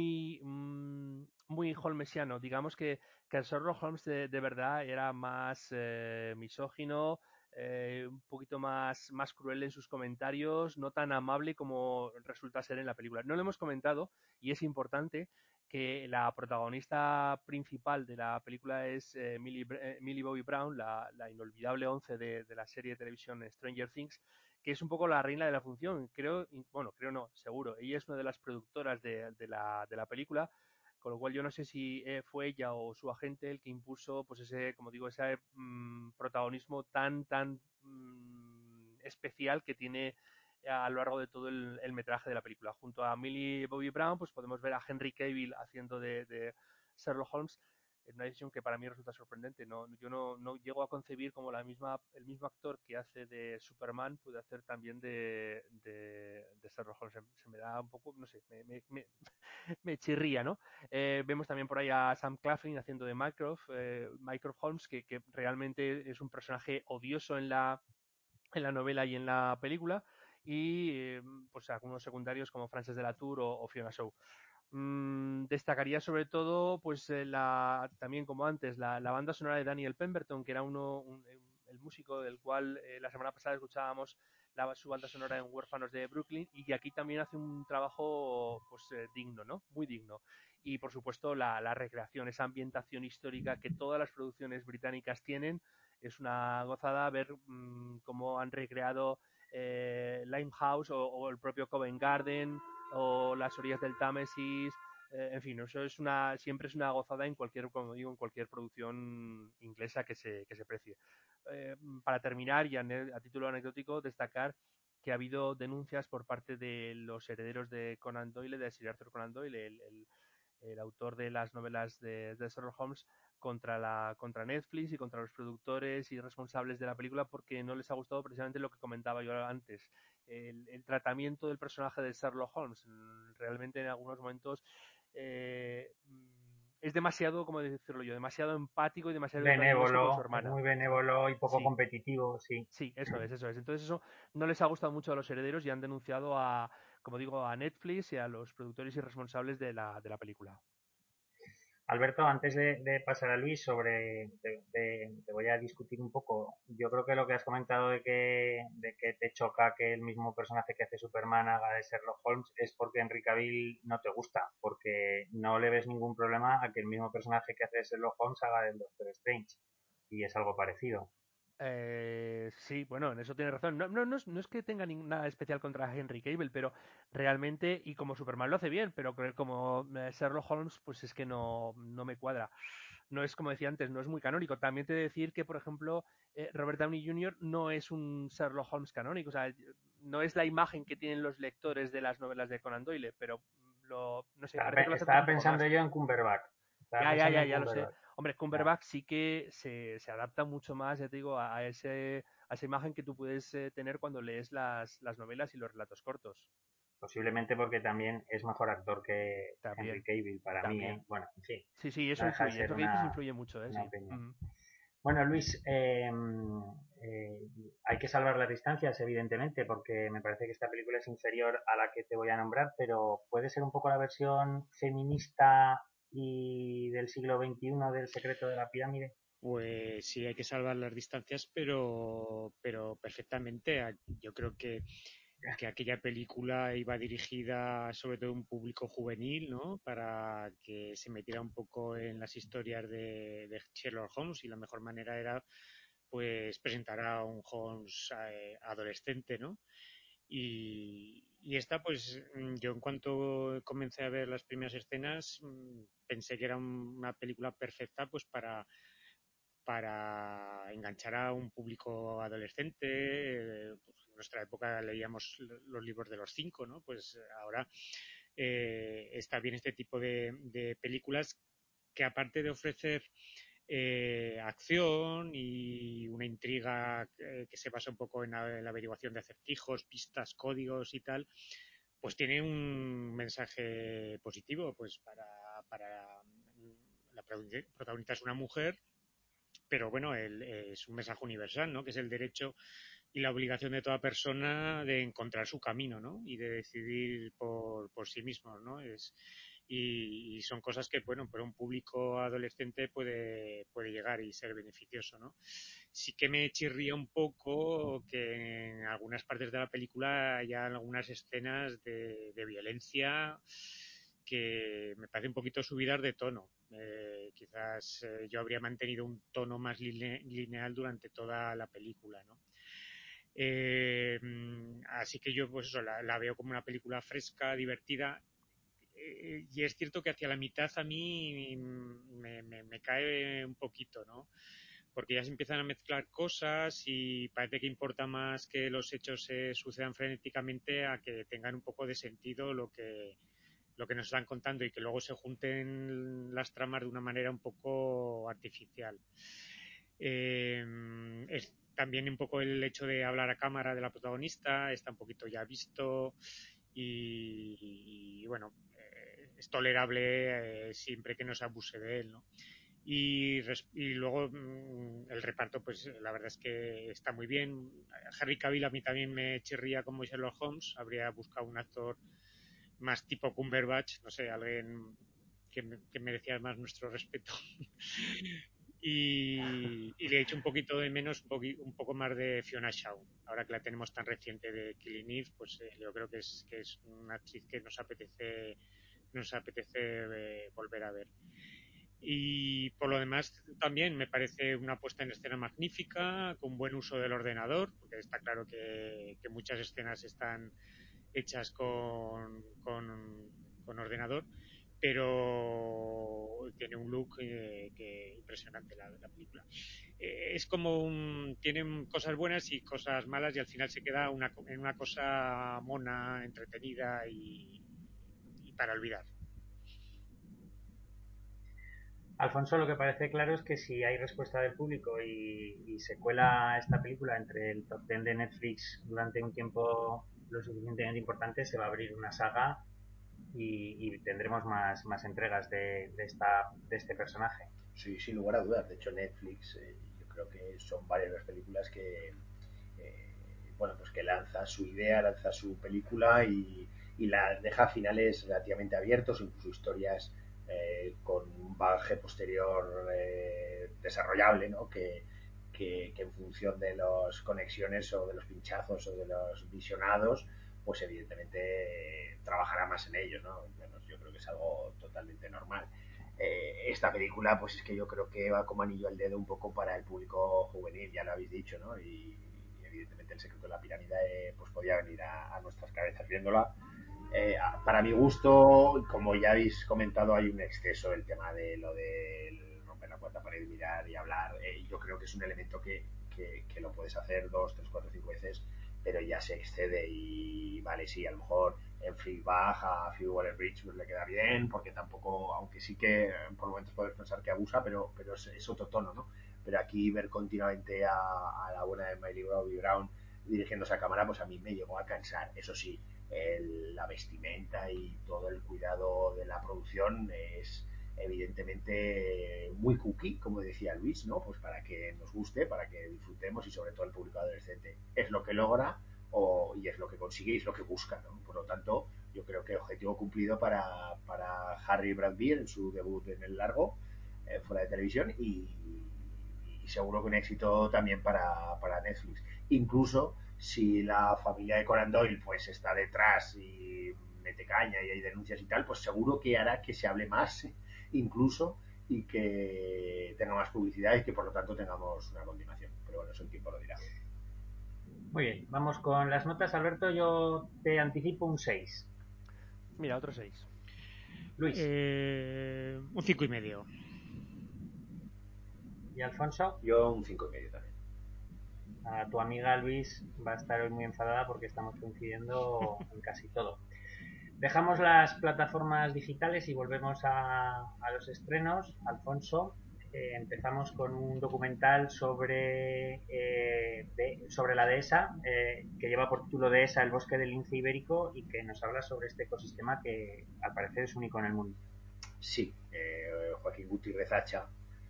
muy holmesiano. Digamos que el Sherlock Holmes de verdad era más misógino, un poquito más cruel en sus comentarios, no tan amable como resulta ser en la película. No lo hemos comentado y es importante que la protagonista principal de la película es Millie Bobby Brown, la inolvidable 11 de la serie de televisión Stranger Things, que es un poco la reina de la función. Creo no, seguro. Ella es una de las productoras de la película, con lo cual yo no sé si fue ella o su agente el que impuso, pues ese, como digo, ese protagonismo tan especial que tiene a lo largo de todo el metraje de la película. Junto a Millie Bobby Brown, pues podemos ver a Henry Cavill haciendo de Sherlock Holmes, una decisión que para mí resulta sorprendente. Yo no llego a concebir como el mismo actor que hace de Superman puede hacer también de Sherlock Holmes. Se me da un poco, no sé, me chirría, ¿no? Vemos también por ahí a Sam Claflin haciendo de Mycroft Holmes, que realmente es un personaje odioso en la novela y en la película, y pues algunos secundarios como Frances de la Tour o Fiona Shaw. Destacaría sobre todo, pues también como antes, la banda sonora de Daniel Pemberton, que era el músico del cual la semana pasada escuchábamos su banda sonora en Huérfanos de Brooklyn, y que aquí también hace un trabajo pues digno, ¿no? Muy digno. Y por supuesto la recreación, esa ambientación histórica que todas las producciones británicas tienen, es una gozada ver cómo han recreado Limehouse o el propio Covent Garden o las orillas del Támesis. En fin, eso siempre es una gozada en cualquier, como digo, en cualquier producción inglesa que se precie. Para terminar, y a título anecdótico, destacar que ha habido denuncias por parte de los herederos de Conan Doyle, de Sir Arthur Conan Doyle, el autor de las novelas de Sherlock Holmes, contra Netflix y contra los productores y responsables de la película, porque no les ha gustado precisamente lo que comentaba yo antes, el tratamiento del personaje de Sherlock Holmes. Realmente en algunos momentos es demasiado, como decirlo yo, demasiado empático y demasiado cariñoso con su Benévolo, es hermana. muy benévolo y poco Sí, competitivo, sí. sí, eso es. Entonces eso no les ha gustado mucho a los herederos y han denunciado como digo, a Netflix y a los productores y responsables de la película. Alberto, antes de pasar a Luis te voy a discutir un poco. Yo creo que lo que has comentado de que te choca que el mismo personaje que hace Superman haga de Sherlock Holmes es porque Henry Cavill no te gusta, porque no le ves ningún problema a que el mismo personaje que hace de Sherlock Holmes haga del Doctor Strange. Y es algo parecido. Sí, bueno, en eso tiene razón. No es que tenga nada especial contra Henry Cavill, pero realmente, y como Superman lo hace bien, pero como Sherlock Holmes, pues es que no me cuadra. No es, como decía antes, no es muy canónico. También te he de decir que, por ejemplo, Robert Downey Jr. no es un Sherlock Holmes canónico, o sea, no es la imagen que tienen los lectores de las novelas de Conan Doyle, pero no sé, parece que lo hace Estaba un poco pensando más. yo en Cumberbatch. Ya lo sé. Hombre, Cumberbatch sí que se adapta mucho más, ya te digo, a esa imagen que tú puedes tener cuando lees las novelas y los relatos cortos. Posiblemente porque también es mejor actor que Henry También, Cavill para mí, ¿eh? también. Bueno, en fin, Sí, no eso deja de influye. ser Eso que dices influye mucho, una sí. opinión. Bueno, Luis, hay que salvar las distancias, evidentemente, porque me parece que esta película es inferior a la que te voy a nombrar, pero puede ser un poco la versión feminista y del siglo XXI del Secreto de la Pirámide. Pues sí, hay que salvar las distancias, pero perfectamente. Yo creo que aquella película iba dirigida sobre todo a un público juvenil, ¿no? Para que se metiera un poco en las historias de Sherlock Holmes, y la mejor manera era pues presentar a un Holmes adolescente, ¿no? Y esta, pues yo en cuanto comencé a ver las primeras escenas, pensé que era una película perfecta pues para enganchar a un público adolescente. Pues en nuestra época leíamos los libros de los 5, ¿no? Pues ahora está bien este tipo de películas que, aparte de ofrecer acción y una intriga que se basa un poco en la averiguación de acertijos, pistas, códigos y tal, pues tiene un mensaje positivo, pues para la protagonista es una mujer, pero bueno, es un mensaje universal, ¿no? Que es el derecho y la obligación de toda persona de encontrar su camino, ¿no? Y de decidir por sí mismo, ¿no? Y son cosas que, bueno, para un público adolescente puede llegar y ser beneficioso, ¿no? Sí que me chirría un poco que en algunas partes de la película haya algunas escenas de violencia que me parece un poquito subidas de tono. Quizás yo habría mantenido un tono más lineal durante toda la película, ¿no? Así que yo pues eso, la veo como una película fresca, divertida, y es cierto que hacia la mitad a mí me cae un poquito, ¿no? Porque ya se empiezan a mezclar cosas y parece que importa más que los hechos se sucedan frenéticamente a que tengan un poco de sentido lo que nos están contando, y que luego se junten las tramas de una manera un poco artificial. Es también un poco el hecho de hablar a cámara de la protagonista, está un poquito ya visto, y bueno, es tolerable siempre que no se abuse de él, ¿no? Y luego el reparto, pues la verdad es que está muy bien. Harry Cavill a mí también me chirría como Sherlock Holmes. Habría buscado un actor más tipo Cumberbatch, no sé, alguien que merecía más nuestro respeto. y le he hecho un poquito de menos, un poco más de Fiona Shaw. Ahora que la tenemos tan reciente de Killing Eve, pues yo creo que es una actriz que nos apetece volver a ver. Y por lo demás también me parece una puesta en escena magnífica, con buen uso del ordenador, porque está claro que muchas escenas están hechas con ordenador, pero tiene un look que impresionante la película. Es como tienen cosas buenas y cosas malas, y al final se queda en una cosa mona, entretenida y para olvidar. Alfonso, lo que parece claro es que si hay respuesta del público y se cuela esta película entre el top 10 de Netflix durante un tiempo lo suficientemente importante, se va a abrir una saga y tendremos más entregas de este personaje. Sí, sin lugar a dudas. De hecho, Netflix, yo creo que son varias las películas que, bueno, pues que lanza su idea, lanza su película y la deja a finales relativamente abiertos, incluso historias con un bagaje posterior desarrollable, ¿no? Que en función de las conexiones o de los pinchazos o de los visionados, pues evidentemente trabajará más en ellos, ¿no? Bueno, yo creo que es algo totalmente normal. Esta película, pues es que yo creo que va como anillo al dedo un poco para el público juvenil, ya lo habéis dicho, ¿no? Y evidentemente El secreto de la pirámide pues podía venir a nuestras cabezas viéndola. Para mi gusto, como ya habéis comentado, hay un exceso del tema de lo de romper la cuarta pared, mirar y hablar. Yo creo que es un elemento que lo puedes hacer 2, 3, 4, 5 veces, pero ya se excede y vale, sí, a lo mejor en Fleabag a Phoebe Waller-Bridge pues le queda bien, porque tampoco, aunque sí que por momentos puedes pensar que abusa, pero es otro tono, ¿no? Pero aquí ver continuamente a la buena de Millie Bobby Brown dirigiéndose a cámara, pues a mí me llegó a cansar. Eso sí, la vestimenta y todo el cuidado de la producción es evidentemente muy cookie, como decía Luis, ¿no? Pues para que nos guste, para que disfrutemos y sobre todo el público adolescente es lo que logra y es lo que consigue y es lo que busca, ¿no? Por lo tanto, yo creo que objetivo cumplido para Harry Bradbeer en su debut en el largo, fuera de televisión y seguro que un éxito también para Netflix. Incluso si la familia de Conan Doyle pues está detrás y mete caña y hay denuncias y tal, pues seguro que hará que se hable más incluso y que tenga más publicidad y que por lo tanto tengamos una continuación. Pero bueno, eso el tiempo lo dirá. Muy bien, vamos con las notas. Alberto, yo te anticipo un 6. Mira, otro 6. Luis. Un 5,5. ¿Y Alfonso? Yo un 5,5 también. A tu amiga Luis va a estar hoy muy enfadada porque estamos coincidiendo en casi todo. Dejamos las plataformas digitales y volvemos a los estrenos. Alfonso, empezamos con un documental sobre la dehesa, que lleva por título Dehesa, el bosque del lince ibérico, y que nos habla sobre este ecosistema que al parecer es único en el mundo. Sí, Joaquín Gutiérrez Hacha,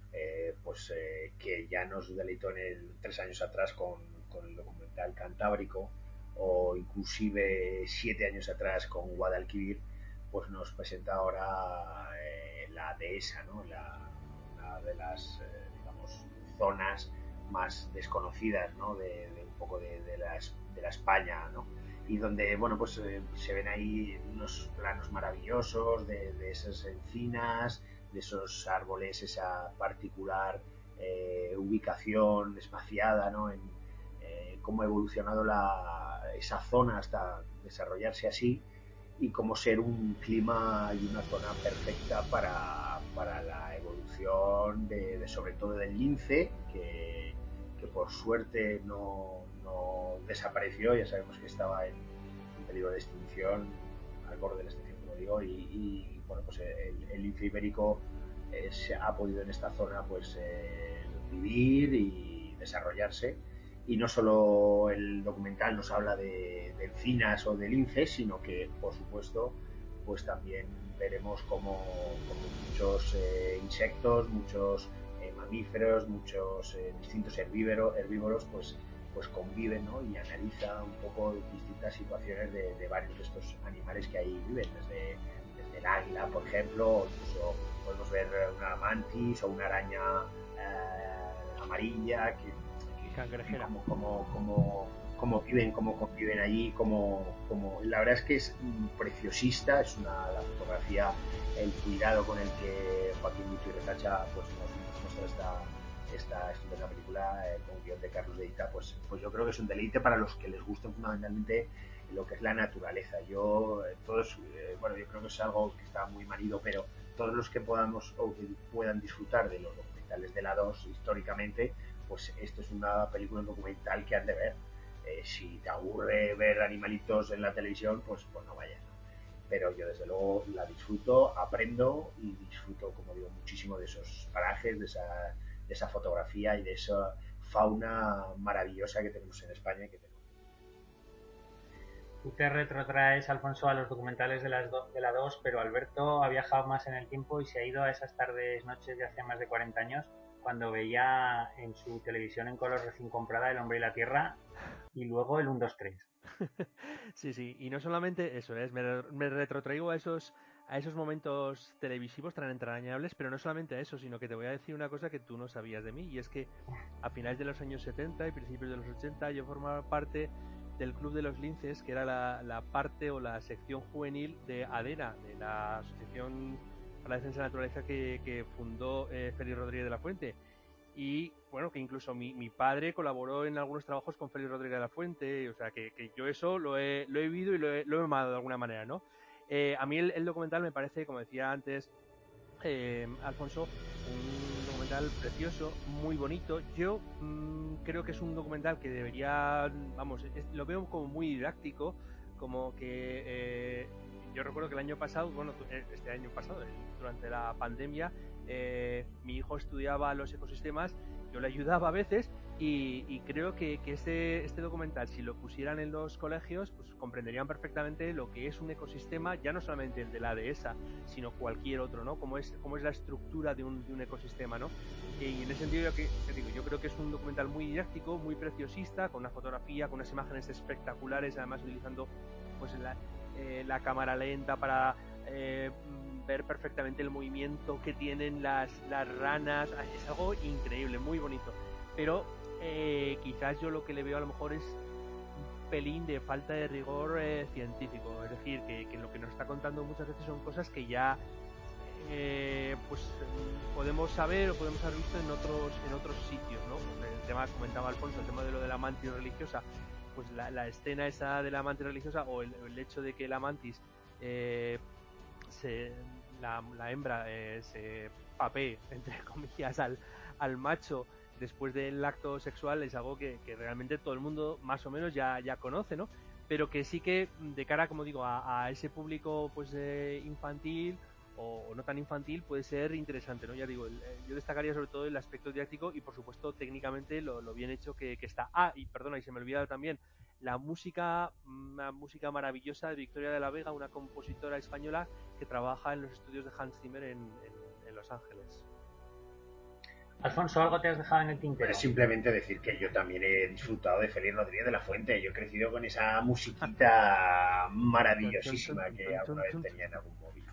que ya nos deleitó 3 años atrás con el documental Cantábrico, o inclusive 7 años atrás con Guadalquivir, pues nos presenta ahora la dehesa, ¿no? Una de las digamos, zonas más desconocidas, ¿no? de un poco de la España, ¿no? Y donde bueno pues se ven ahí unos planos maravillosos de esas encinas, de esos árboles, esa particular ubicación espaciada, ¿no? En cómo ha evolucionado esa zona hasta desarrollarse así y cómo ser un clima y una zona perfecta para la evolución sobre todo del lince, que por suerte no desapareció. Ya sabemos que estaba en peligro de extinción, al borde de la extinción, como digo, y bueno, pues el lince ibérico se ha podido en esta zona pues vivir y desarrollarse. Y no solo el documental nos habla de encinas o de linces, sino que por supuesto pues también veremos como muchos insectos, muchos mamíferos, muchos distintos herbívoros pues conviven, ¿no? Y analiza un poco distintas situaciones de varios de estos animales que ahí viven, desde el águila, por ejemplo, o incluso podemos ver una mantis o una araña amarilla Cangrejera. cómo viven, cómo conviven allí, la verdad es que es preciosista, la fotografía, el cuidado con el que Joaquín Mucho y Retacha pues nos muestra esta estupenda película con guión de Carlos de Ita, pues yo creo que es un deleite para los que les guste fundamentalmente lo que es la naturaleza. Yo creo que es algo que está muy manido, pero todos los que podamos o que puedan disfrutar de los documentales de la 2 históricamente, pues esto es una película documental que han de ver. Si te aburre ver animalitos en la televisión, pues no vayas. Pero yo desde luego la disfruto, aprendo y disfruto, como digo, muchísimo de esos parajes, de esa fotografía y de esa fauna maravillosa que tenemos en España y que tenemos. Tú te retrotraes, Alfonso, a los documentales de la 2, pero Alberto ha viajado más en el tiempo y se ha ido a esas tardes, noches de hace más de 40 años, cuando veía en su televisión en color recién comprada El hombre y la tierra y luego el 1, 2, 3. Sí, y no solamente eso, me retrotraigo a esos momentos televisivos tan entrañables, pero no solamente a eso, sino que te voy a decir una cosa que tú no sabías de mí, y es que a finales de los años 70 y principios de los 80 yo formaba parte del Club de los Linces, que era la parte o la sección juvenil de ADENA, de la Asociación para la Defensa de la Naturaleza que fundó Félix Rodríguez de la Fuente. Y bueno, que incluso mi padre colaboró en algunos trabajos con Félix Rodríguez de la Fuente, o sea que yo eso lo he vivido y lo he amado de alguna manera, ¿no? A mí el documental me parece, como decía antes Alfonso, un documental precioso, muy bonito. Yo creo que es un documental que debería, vamos, lo veo como muy didáctico, como que yo recuerdo que el año pasado, este año pasado, durante la pandemia, mi hijo estudiaba los ecosistemas, yo le ayudaba a veces y creo que este documental, si lo pusieran en los colegios, pues comprenderían perfectamente lo que es un ecosistema, ya no solamente el de la dehesa, sino cualquier otro, ¿no? Cómo es la estructura de un ecosistema, ¿no? Y en ese sentido yo creo que es un documental muy didáctico, muy preciosista, con una fotografía, con unas imágenes espectaculares, además utilizando pues la cámara lenta para ver perfectamente el movimiento que tienen las ranas. Es algo increíble, muy bonito. Pero quizás yo lo que le veo a lo mejor es un pelín de falta de rigor científico. Es decir, que lo que nos está contando muchas veces son cosas que ya podemos saber o podemos haber visto en otros sitios, ¿no? El tema, comentaba Alfonso, el tema de lo de la mantis religiosa, pues la escena esa de la mantis religiosa o el hecho de que la mantis la hembra se papee, entre comillas, al macho después del acto sexual es algo que realmente todo el mundo más o menos ya conoce, ¿no? Pero que sí que de cara, como digo, a ese público pues infantil o no tan infantil puede ser interesante, ¿no? Ya digo, yo destacaría sobre todo el aspecto didáctico y por supuesto técnicamente lo bien hecho que está. Y perdona, y se me olvidaba también una música maravillosa de Victoria de la Vega, una compositora española que trabaja en los estudios de Hans Zimmer en Los Ángeles. Alfonso, ¿algo te has dejado en el tintero? Pues simplemente decir que yo también he disfrutado de Félix Rodríguez de la Fuente. Yo he crecido con esa musiquita maravillosísima que alguna vez tenía en algún móvil.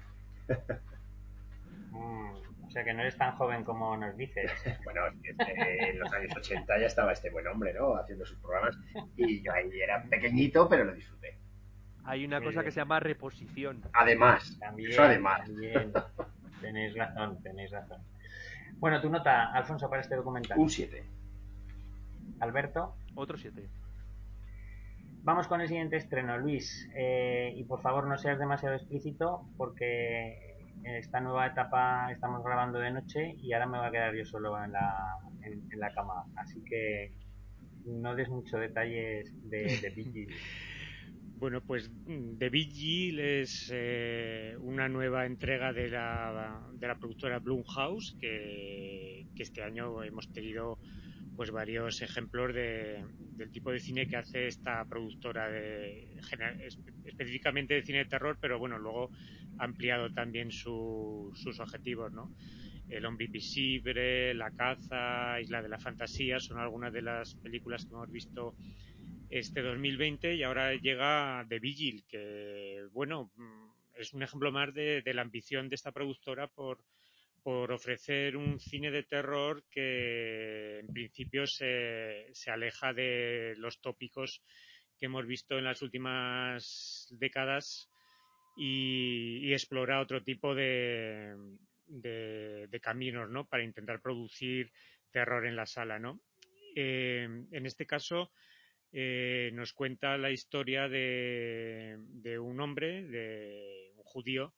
O sea que no eres tan joven como nos dices. Bueno, en los años 80 ya estaba este buen hombre, ¿no? Haciendo sus programas. Y yo ahí era pequeñito, pero lo disfruté. Hay una cosa que se llama reposición. Además, también, eso además. También. Tenéis razón. Bueno, tu nota, Alfonso, para este documental. Un 7. Alberto. Otro 7. Vamos con el siguiente estreno, Luis. Y por favor no seas demasiado explícito porque en esta nueva etapa estamos grabando de noche y ahora me voy a quedar yo solo en la cama. Así que no des muchos detalles de Vigil. Bueno, pues The Vigil es una nueva entrega de la productora Blumhouse que este año hemos tenido pues varios ejemplos del tipo de cine que hace esta productora específicamente de cine de terror, pero bueno, luego ha ampliado también sus objetivos, ¿no? El hombre invisible, La caza, Isla de la fantasía son algunas de las películas que hemos visto este 2020 y ahora llega The Vigil, que bueno, es un ejemplo más de la ambición de esta productora por por ofrecer un cine de terror que en principio se aleja de los tópicos que hemos visto en las últimas décadas y explora otro tipo de caminos, ¿no? Para intentar producir terror en la sala, ¿no? En este caso nos cuenta la historia de un hombre, de un judío,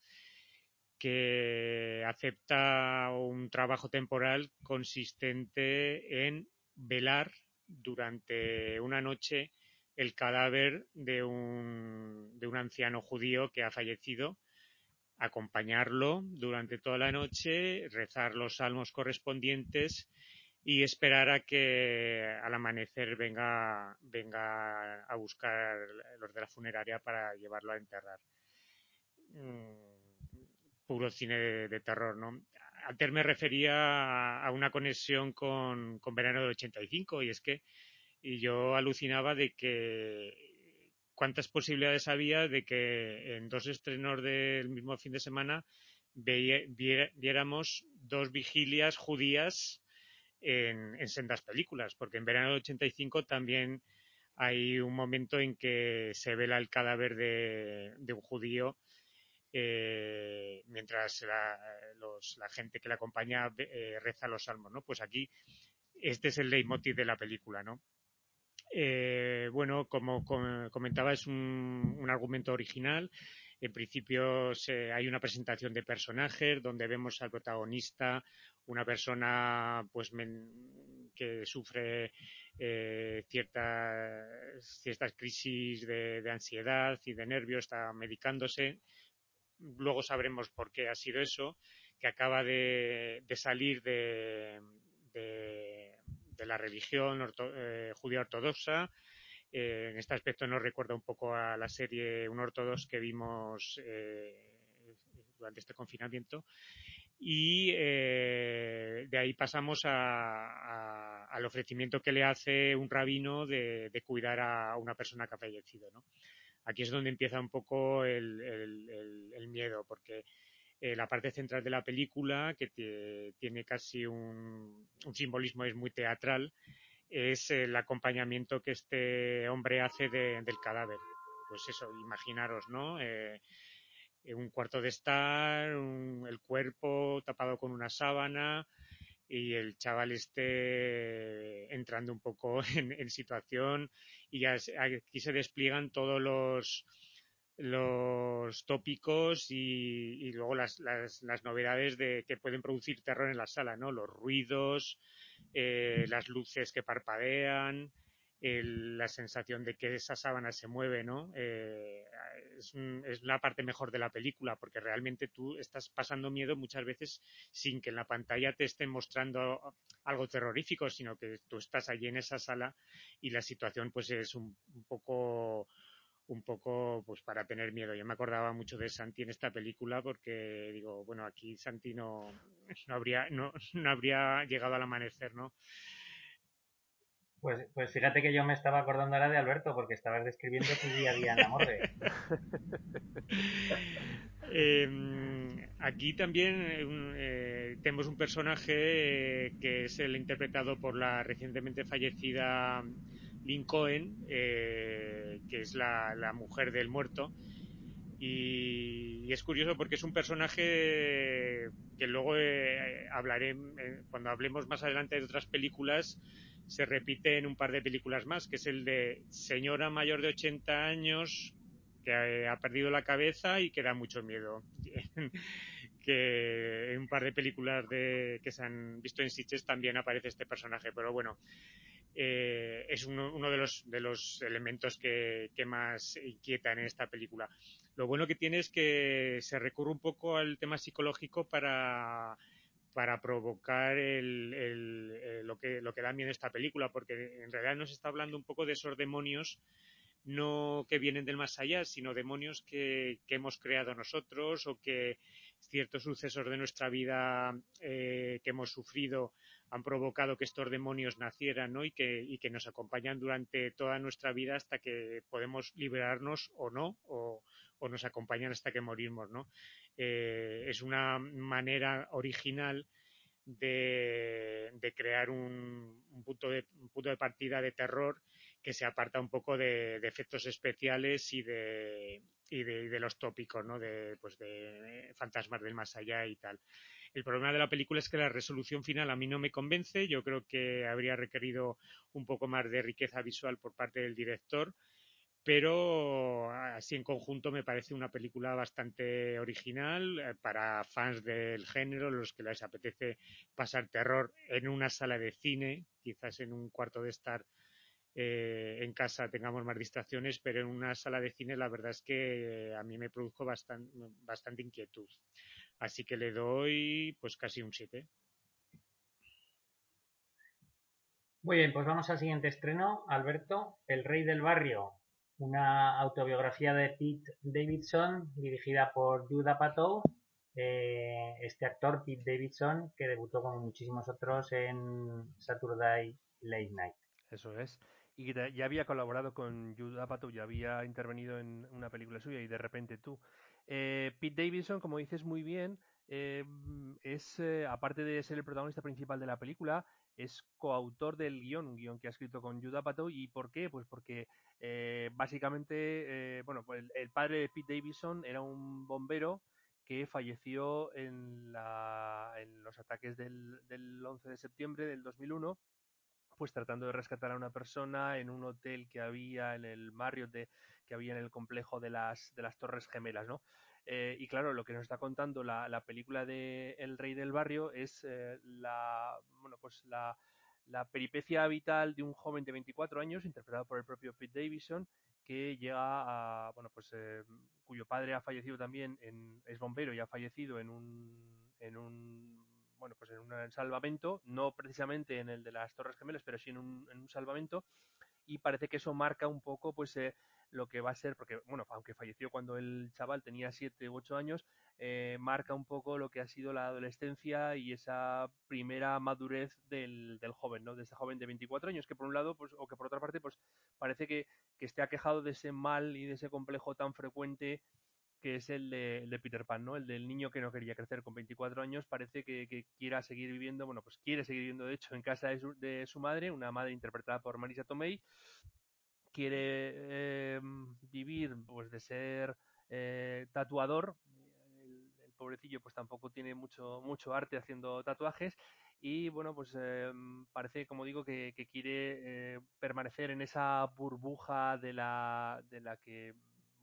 que acepta un trabajo temporal consistente en velar durante una noche el cadáver de un anciano judío que ha fallecido, acompañarlo durante toda la noche, rezar los salmos correspondientes y esperar a que al amanecer venga a buscar los de la funeraria para llevarlo a enterrar. Puro cine de terror, ¿no? Antes me refería a una conexión con Verano del 85 y es que yo alucinaba de que cuántas posibilidades había de que en dos estrenos del mismo fin de semana viéramos dos vigilias judías en sendas películas, porque en Verano del 85 también hay un momento en que se vela el cadáver de un judío mientras la gente que le acompaña reza los salmos, ¿no? Pues aquí este es el leitmotiv de la película, ¿no? Bueno, como comentaba, es un argumento original. En principio hay una presentación de personajes donde vemos al protagonista, una persona pues que sufre ciertas crisis de ansiedad y de nervios, está medicándose. Luego sabremos por qué ha sido eso, que acaba de salir de la religión judía ortodoxa. En este aspecto nos recuerda un poco a la serie Un Ortodox que vimos durante este confinamiento. Y de ahí pasamos al ofrecimiento que le hace un rabino de cuidar a una persona que ha fallecido, ¿no? Aquí es donde empieza un poco el miedo, porque la parte central de la película, que tiene casi un simbolismo, es muy teatral, es el acompañamiento que este hombre hace del cadáver. Pues eso, imaginaros, ¿no? Un cuarto de estar, el cuerpo tapado con una sábana y el chaval esté entrando un poco en situación y aquí se despliegan todos los tópicos y luego las novedades que pueden producir terror en la sala, ¿no? Los ruidos, las luces que parpadean, la sensación de que esa sábana se mueve, ¿no? Es la parte mejor de la película, porque realmente tú estás pasando miedo muchas veces sin que en la pantalla te estén mostrando algo terrorífico, sino que tú estás allí en esa sala y la situación pues es un poco pues para tener miedo. Yo me acordaba mucho de Santi en esta película porque digo, bueno, aquí Santi no habría llegado al amanecer, ¿no? Pues fíjate que yo me estaba acordando ahora de Alberto porque estabas describiendo su día a día en la morgue. Aquí también tenemos un personaje que es el interpretado por la recientemente fallecida Lynn Cohen, que es la mujer del muerto. Y es curioso porque es un personaje que luego hablaré cuando hablemos más adelante de otras películas, se repite en un par de películas más, que es el de señora mayor de 80 años que ha perdido la cabeza y que da mucho miedo. Que en un par de películas que se han visto en Sitges también aparece este personaje, pero bueno, es uno de los elementos que más inquietan en esta película. Lo bueno que tiene es que se recurre un poco al tema psicológico para provocar lo que da miedo esta película, porque en realidad nos está hablando un poco de esos demonios no que vienen del más allá, sino demonios que hemos creado nosotros o que ciertos sucesos de nuestra vida que hemos sufrido han provocado que estos demonios nacieran, ¿no? y que nos acompañan durante toda nuestra vida hasta que podemos liberarnos o no, o nos acompañan hasta que morimos, ¿no? es una manera original de crear un punto de partida de terror que se aparta un poco de efectos especiales y de los tópicos, ¿no? De fantasmas del más allá y tal. El problema de la película es que la resolución final a mí no me convence. Yo creo que habría requerido un poco más de riqueza visual por parte del director, pero así en conjunto me parece una película bastante original para fans del género, los que les apetece pasar terror en una sala de cine, quizás en un cuarto de estar en casa tengamos más distracciones, pero en una sala de cine la verdad es que a mí me produjo bastante inquietud. Así que le doy pues casi un 7. Muy bien, pues vamos al siguiente estreno, Alberto, El Rey del Barrio, una autobiografía de Pete Davidson dirigida por Judd Apatow. Este actor, Pete Davidson, que debutó como muchísimos otros en Saturday Late Night. Eso es. Y que ya había colaborado con Judd Apatow, ya había intervenido en una película suya y de repente tú. Pete Davidson, como dices muy bien, aparte de ser el protagonista principal de la película, es coautor del guión, un guión que ha escrito con Judd Apatow. ¿Y por qué? Pues porque básicamente, pues el padre de Pete Davidson era un bombero que falleció en los ataques del 11 de septiembre del 2001, pues tratando de rescatar a una persona en un hotel que había en el Marriott que había en el complejo de las Torres Gemelas, ¿no? Y claro, lo que nos está contando la película de El Rey del Barrio es la peripecia vital de un joven de 24 años, interpretado por el propio Pete Davidson, que llega cuyo padre ha fallecido también, es bombero y ha fallecido en un salvamento, no precisamente en el de las Torres Gemelas, pero sí en un salvamento, y parece que eso marca un poco lo que va a ser, porque bueno, aunque falleció cuando el chaval tenía 7 u 8 años, marca un poco lo que ha sido la adolescencia y esa primera madurez del joven, ¿no? De ese joven de 24 años, que por un lado, pues, o que por otra parte, pues parece que esté aquejado de ese mal y de ese complejo tan frecuente que es el de Peter Pan, ¿no? El del niño que no quería crecer con 24 años, parece que quiera seguir viviendo, bueno, pues quiere seguir viviendo, de hecho, en casa de su madre, una madre interpretada por Marisa Tomei. Quiere vivir, pues, de ser tatuador. El pobrecillo, pues, tampoco tiene mucho arte haciendo tatuajes. Y bueno, pues parece, como digo, que quiere permanecer en esa burbuja de la que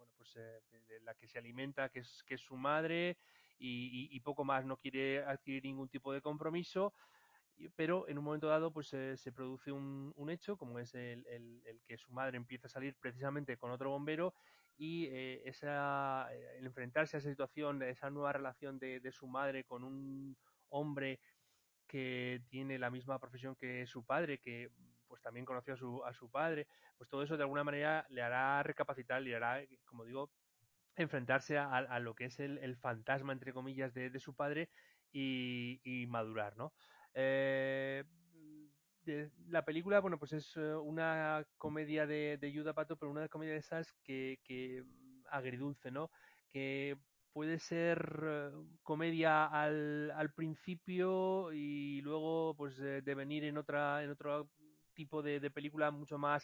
de la que se alimenta, que es su madre, y poco más. No quiere adquirir ningún tipo de compromiso, pero en un momento dado pues se produce un hecho, como es el que su madre empieza a salir precisamente con otro bombero, y el enfrentarse a esa situación, a esa nueva relación de su madre con un hombre que tiene la misma profesión que su padre, que pues también conoció a su padre, pues todo eso de alguna manera le hará recapacitar, le hará, como digo, enfrentarse a lo que es el fantasma, entre comillas, de su padre, y madurar, ¿no? Eh, la película, bueno, pues es una comedia de Judd Apatow, pero una comedia de esas que agridulce, ¿no? Que puede ser comedia al principio y luego pues devenir en otro tipo de película mucho más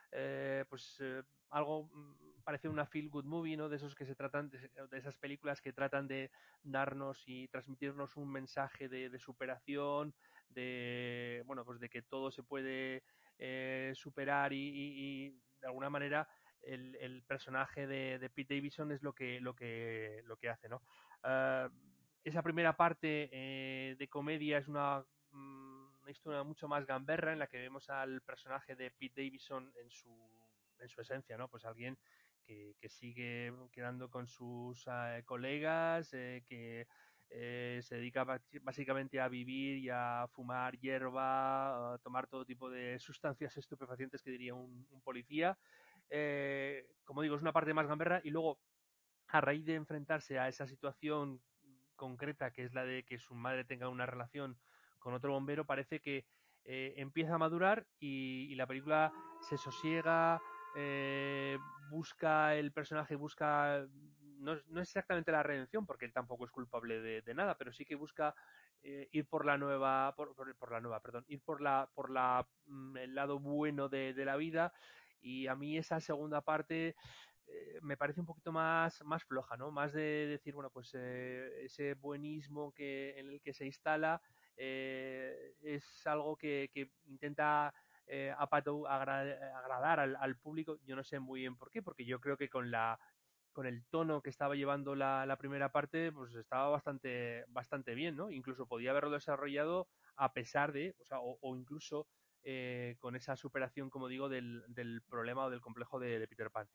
algo parece una feel good movie, ¿no? De esos que se tratan de esas películas que tratan de darnos y transmitirnos un mensaje de superación, pues de que todo se puede superar, y de alguna manera el personaje de Pete Davidson es lo que hace, ¿no? Uh, Esa primera parte de comedia es una historia mucho más gamberra, en la que vemos al personaje de Pete Davidson en su esencia, ¿no? Pues alguien que sigue quedando con sus colegas, que se dedica básicamente a vivir y a fumar hierba, a tomar todo tipo de sustancias estupefacientes, que diría un policía. Como digo, es una parte más gamberra, y luego, a raíz de enfrentarse a esa situación concreta, que es la de que su madre tenga una relación con otro bombero, parece que empieza a madurar, y la película se sosiega, el personaje busca no es exactamente la redención, porque él tampoco es culpable de nada, pero sí que busca ir por la nueva, por la nueva, perdón, ir por el lado bueno de la vida. Y a mí esa segunda parte me parece un poquito más floja, ¿no? Más de decir, bueno, pues ese buenismo en el que se instala es algo que intenta Apatow agradar al público. Yo no sé muy bien por qué, porque yo creo que con el tono que estaba llevando la primera parte, pues estaba bastante bien, ¿no? Incluso podía haberlo desarrollado a pesar de, o sea, o incluso con esa superación, como digo, del problema o del complejo de Peter Pan.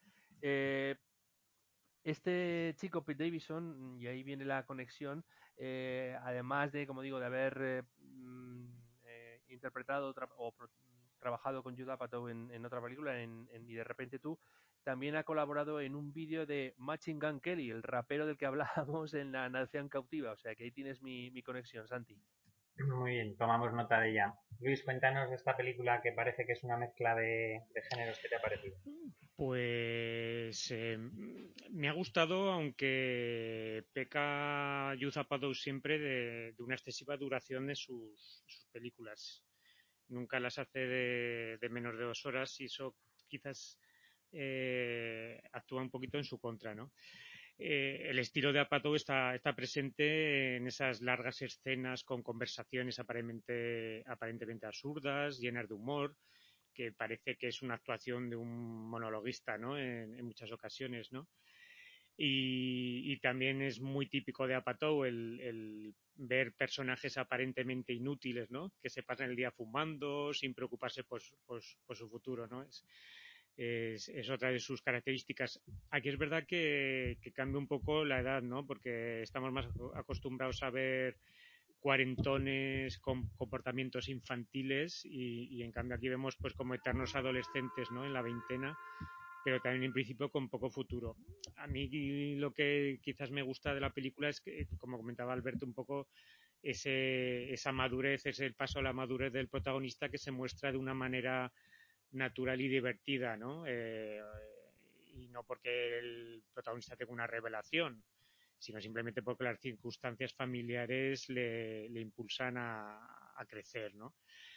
Este chico, Pete Davidson, y ahí viene la conexión, además de, como digo, de haber interpretado trabajado con Judd Apatow en otra película, Y de repente tú, también ha colaborado en un vídeo de Machine Gun Kelly, el rapero del que hablábamos en La Nación Cautiva. O sea que ahí tienes mi conexión, Santi. Muy bien, tomamos nota de ella. Luis, cuéntanos de esta película que parece que es una mezcla de géneros. ¿Qué te ha parecido? Pues me ha gustado, aunque peca Judd Apatow siempre de una excesiva duración de sus películas. Nunca las hace de menos de 2 horas y eso quizás actúa un poquito en su contra, ¿no? El estilo de Apatow está presente en esas largas escenas con conversaciones aparentemente absurdas, llenas de humor, que parece que es una actuación de un monologuista, ¿no? En muchas ocasiones, ¿no? Y también es muy típico de Apatow el ver personajes aparentemente inútiles, ¿no? Que se pasan el día fumando sin preocuparse por su futuro, ¿no? Es otra de sus características. Aquí es verdad que cambia un poco la edad, ¿no? Porque estamos más acostumbrados a ver cuarentones con comportamientos infantiles y en cambio aquí vemos pues como eternos adolescentes, ¿no? En la veintena, pero también en principio con poco futuro. A mí lo que quizás me gusta de la película es que, como comentaba Alberto, un poco esa madurez, el paso a la madurez del protagonista que se muestra de una manera natural y divertida, ¿no? Y no porque el protagonista tenga una revelación, sino simplemente porque las circunstancias familiares le impulsan a crecer, ¿no?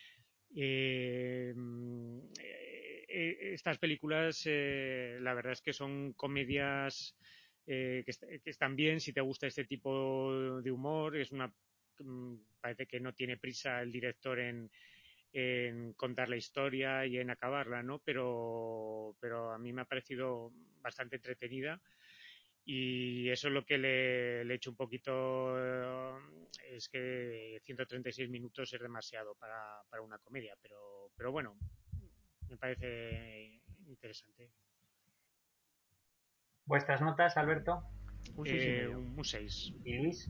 Estas películas, la verdad es que son comedias que están bien si te gusta este tipo de humor. Parece que no tiene prisa el director en contar la historia y en acabarla, ¿no? Pero a mí me ha parecido bastante entretenida y eso es lo que le echo un poquito, es que 136 minutos es demasiado para una comedia, pero bueno, me parece interesante. ¿Vuestras notas, Alberto? Un 6,5. Un 6. ¿Y Luis?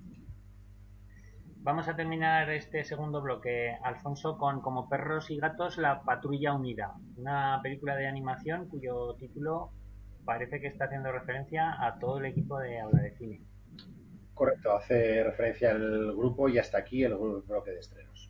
Vamos a terminar este segundo bloque, Alfonso, con Como perros y gatos, la patrulla unida, una película de animación cuyo título parece que está haciendo referencia a todo el equipo de Habla de Cine. Correcto, hace referencia al grupo y hasta aquí el bloque de estrenos.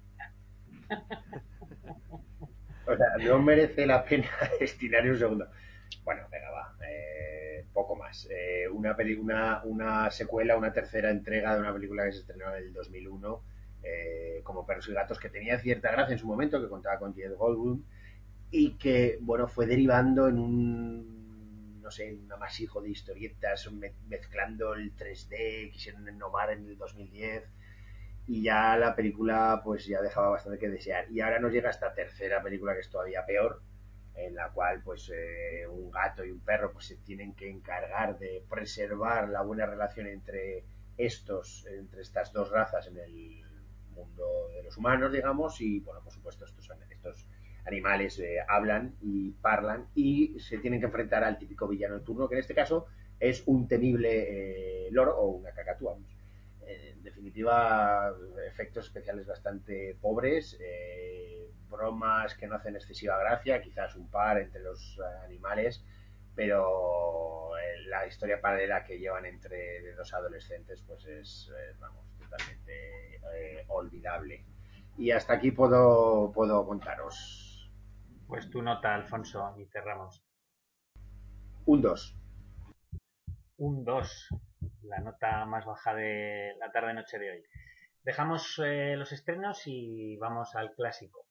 O sea, no merece la pena destinar un segundo. Bueno, venga, va. Poco más. Una secuela, una tercera entrega de una película que se estrenó en el 2001, Como perros y gatos, que tenía cierta gracia en su momento, que contaba con Jeff Goldblum y que, bueno, fue derivando en no sé, un amasijo de historietas mezclando el 3D, quisieron innovar en el 2010 y ya la película pues ya dejaba bastante que desear. Y ahora nos llega esta tercera película que es todavía peor, en la cual pues un gato y un perro pues se tienen que encargar de preservar la buena relación entre estas dos razas en el mundo de los humanos, digamos, y bueno, por supuesto estos animales hablan y parlan y se tienen que enfrentar al típico villano de turno, que en este caso es un temible loro o una cacatúa. En definitiva, efectos especiales bastante pobres, bromas que no hacen excesiva gracia, quizás un par entre los animales, pero la historia paralela que llevan entre dos adolescentes pues es, vamos, totalmente olvidable. Y hasta aquí puedo contaros. Pues tu nota, Alfonso, y cerramos. Un 2. un 2, la nota más baja de la tarde-noche de hoy. Dejamos los estrenos y vamos al clásico.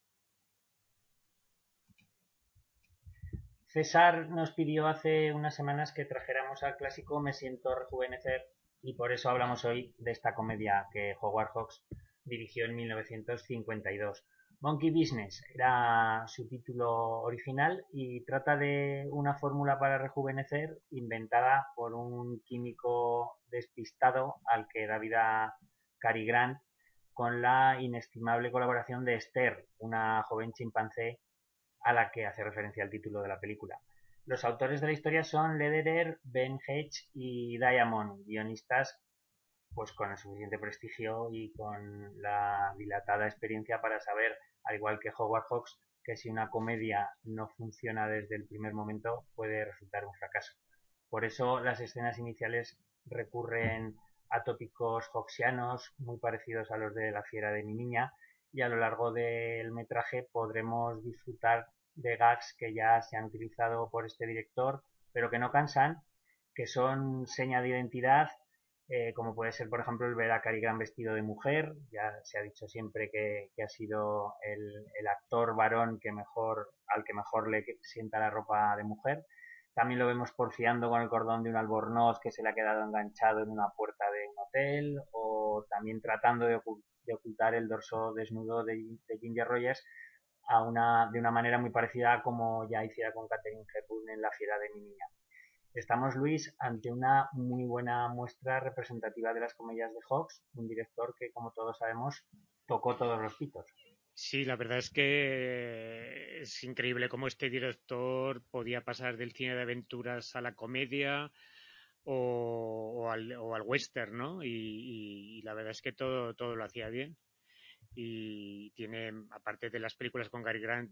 César nos pidió hace unas semanas que trajéramos al clásico Me siento rejuvenecer y por eso hablamos hoy de esta comedia que Howard Hawks dirigió en 1952. Monkey Business era su título original y trata de una fórmula para rejuvenecer inventada por un químico despistado al que da vida Cary Grant con la inestimable colaboración de Esther, una joven chimpancé a la que hace referencia el título de la película. Los autores de la historia son Lederer, Ben Hedge y Diamond, guionistas pues con el suficiente prestigio y con la dilatada experiencia para saber, al igual que Howard Hawks, que si una comedia no funciona desde el primer momento puede resultar un fracaso. Por eso las escenas iniciales recurren a tópicos hawksianos muy parecidos a los de La fiera de mi niña y a lo largo del metraje podremos disfrutar de gags que ya se han utilizado por este director pero que no cansan, que son seña de identidad, como puede ser por ejemplo el ver a Cary Grant vestido de mujer. Ya se ha dicho siempre que ha sido el actor varón al que mejor le sienta la ropa de mujer. También lo vemos porfiando con el cordón de un albornoz que se le ha quedado enganchado en una puerta de un hotel, o también tratando de ocultar el dorso desnudo de Ginger Rogers de una manera muy parecida a como ya hiciera con Katharine Hepburn en La fiera de mi niña. Estamos, Luis, ante una muy buena muestra representativa de las comedias de Hawks, un director que, como todos sabemos, tocó todos los pitos. Sí, la verdad es que es increíble cómo este director podía pasar del cine de aventuras a la comedia o al western, ¿no? Y la verdad es que todo lo hacía bien. Y tiene, aparte de las películas con Cary Grant,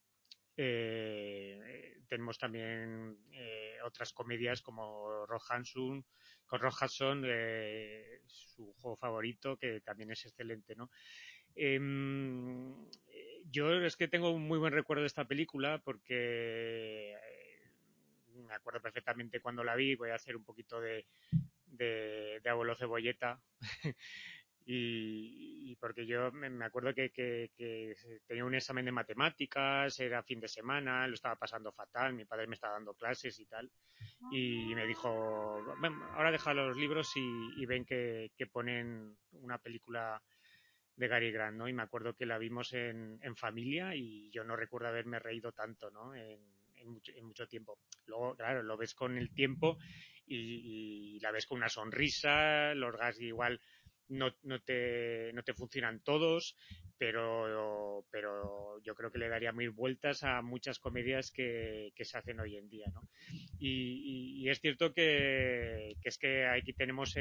tenemos también otras comedias como con Rock Hudson, su juego favorito, que también es excelente, ¿no? Yo es que tengo un muy buen recuerdo de esta película porque me acuerdo perfectamente cuando la vi. Voy a hacer un poquito de abuelo cebolleta. Y porque yo me acuerdo que tenía un examen de matemáticas, era fin de semana, lo estaba pasando fatal, mi padre me estaba dando clases y tal, y me dijo, bueno, ahora deja los libros y ven que ponen una película de Cary Grant, ¿no? Y me acuerdo que la vimos en familia y yo no recuerdo haberme reído tanto, ¿no? En mucho tiempo. Luego, claro, lo ves con el tiempo y la ves con una sonrisa, los gags igual no te funcionan todos, pero yo creo que le daría mil vueltas a muchas comedias que se hacen hoy en día, ¿no? Y es cierto que es que aquí tenemos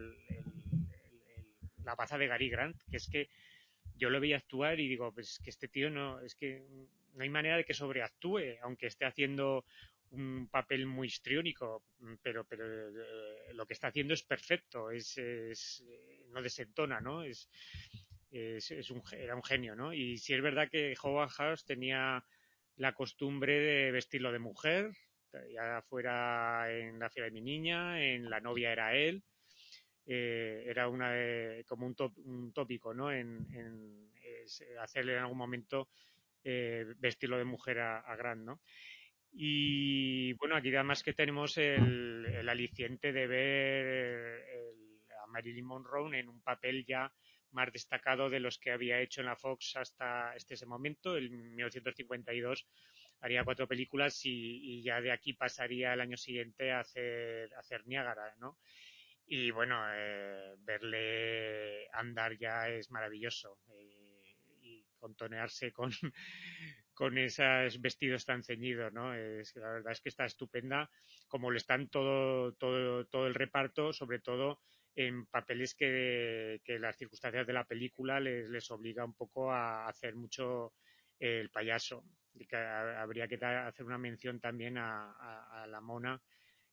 la baza de Cary Grant, que es que yo lo veía actuar y digo, pues que este tío es que no hay manera de que sobreactúe, aunque esté haciendo un papel muy histriónico, pero lo que está haciendo es perfecto, no desentona, ¿no? Era un genio, ¿no? Y sí es verdad que Howard Hawks tenía la costumbre de vestirlo de mujer, ya fuera en La fiera de mi niña, en La novia era él, era como un tópico, ¿no? Hacerle en algún momento vestirlo de mujer a Grant, ¿no? Y bueno, aquí además que tenemos el aliciente de ver a Marilyn Monroe en un papel ya más destacado de los que había hecho en la Fox hasta ese momento. En 1952 haría 4 películas y ya de aquí pasaría el año siguiente a hacer Niágara, ¿no? Y bueno, verle andar ya es maravilloso. Y contonearse con esos vestidos tan ceñidos, ¿no? La verdad es que está estupenda, como lo están todo el reparto, sobre todo en papeles que las circunstancias de la película les obliga un poco a hacer mucho el payaso. Y que habría que hacer una mención también a la mona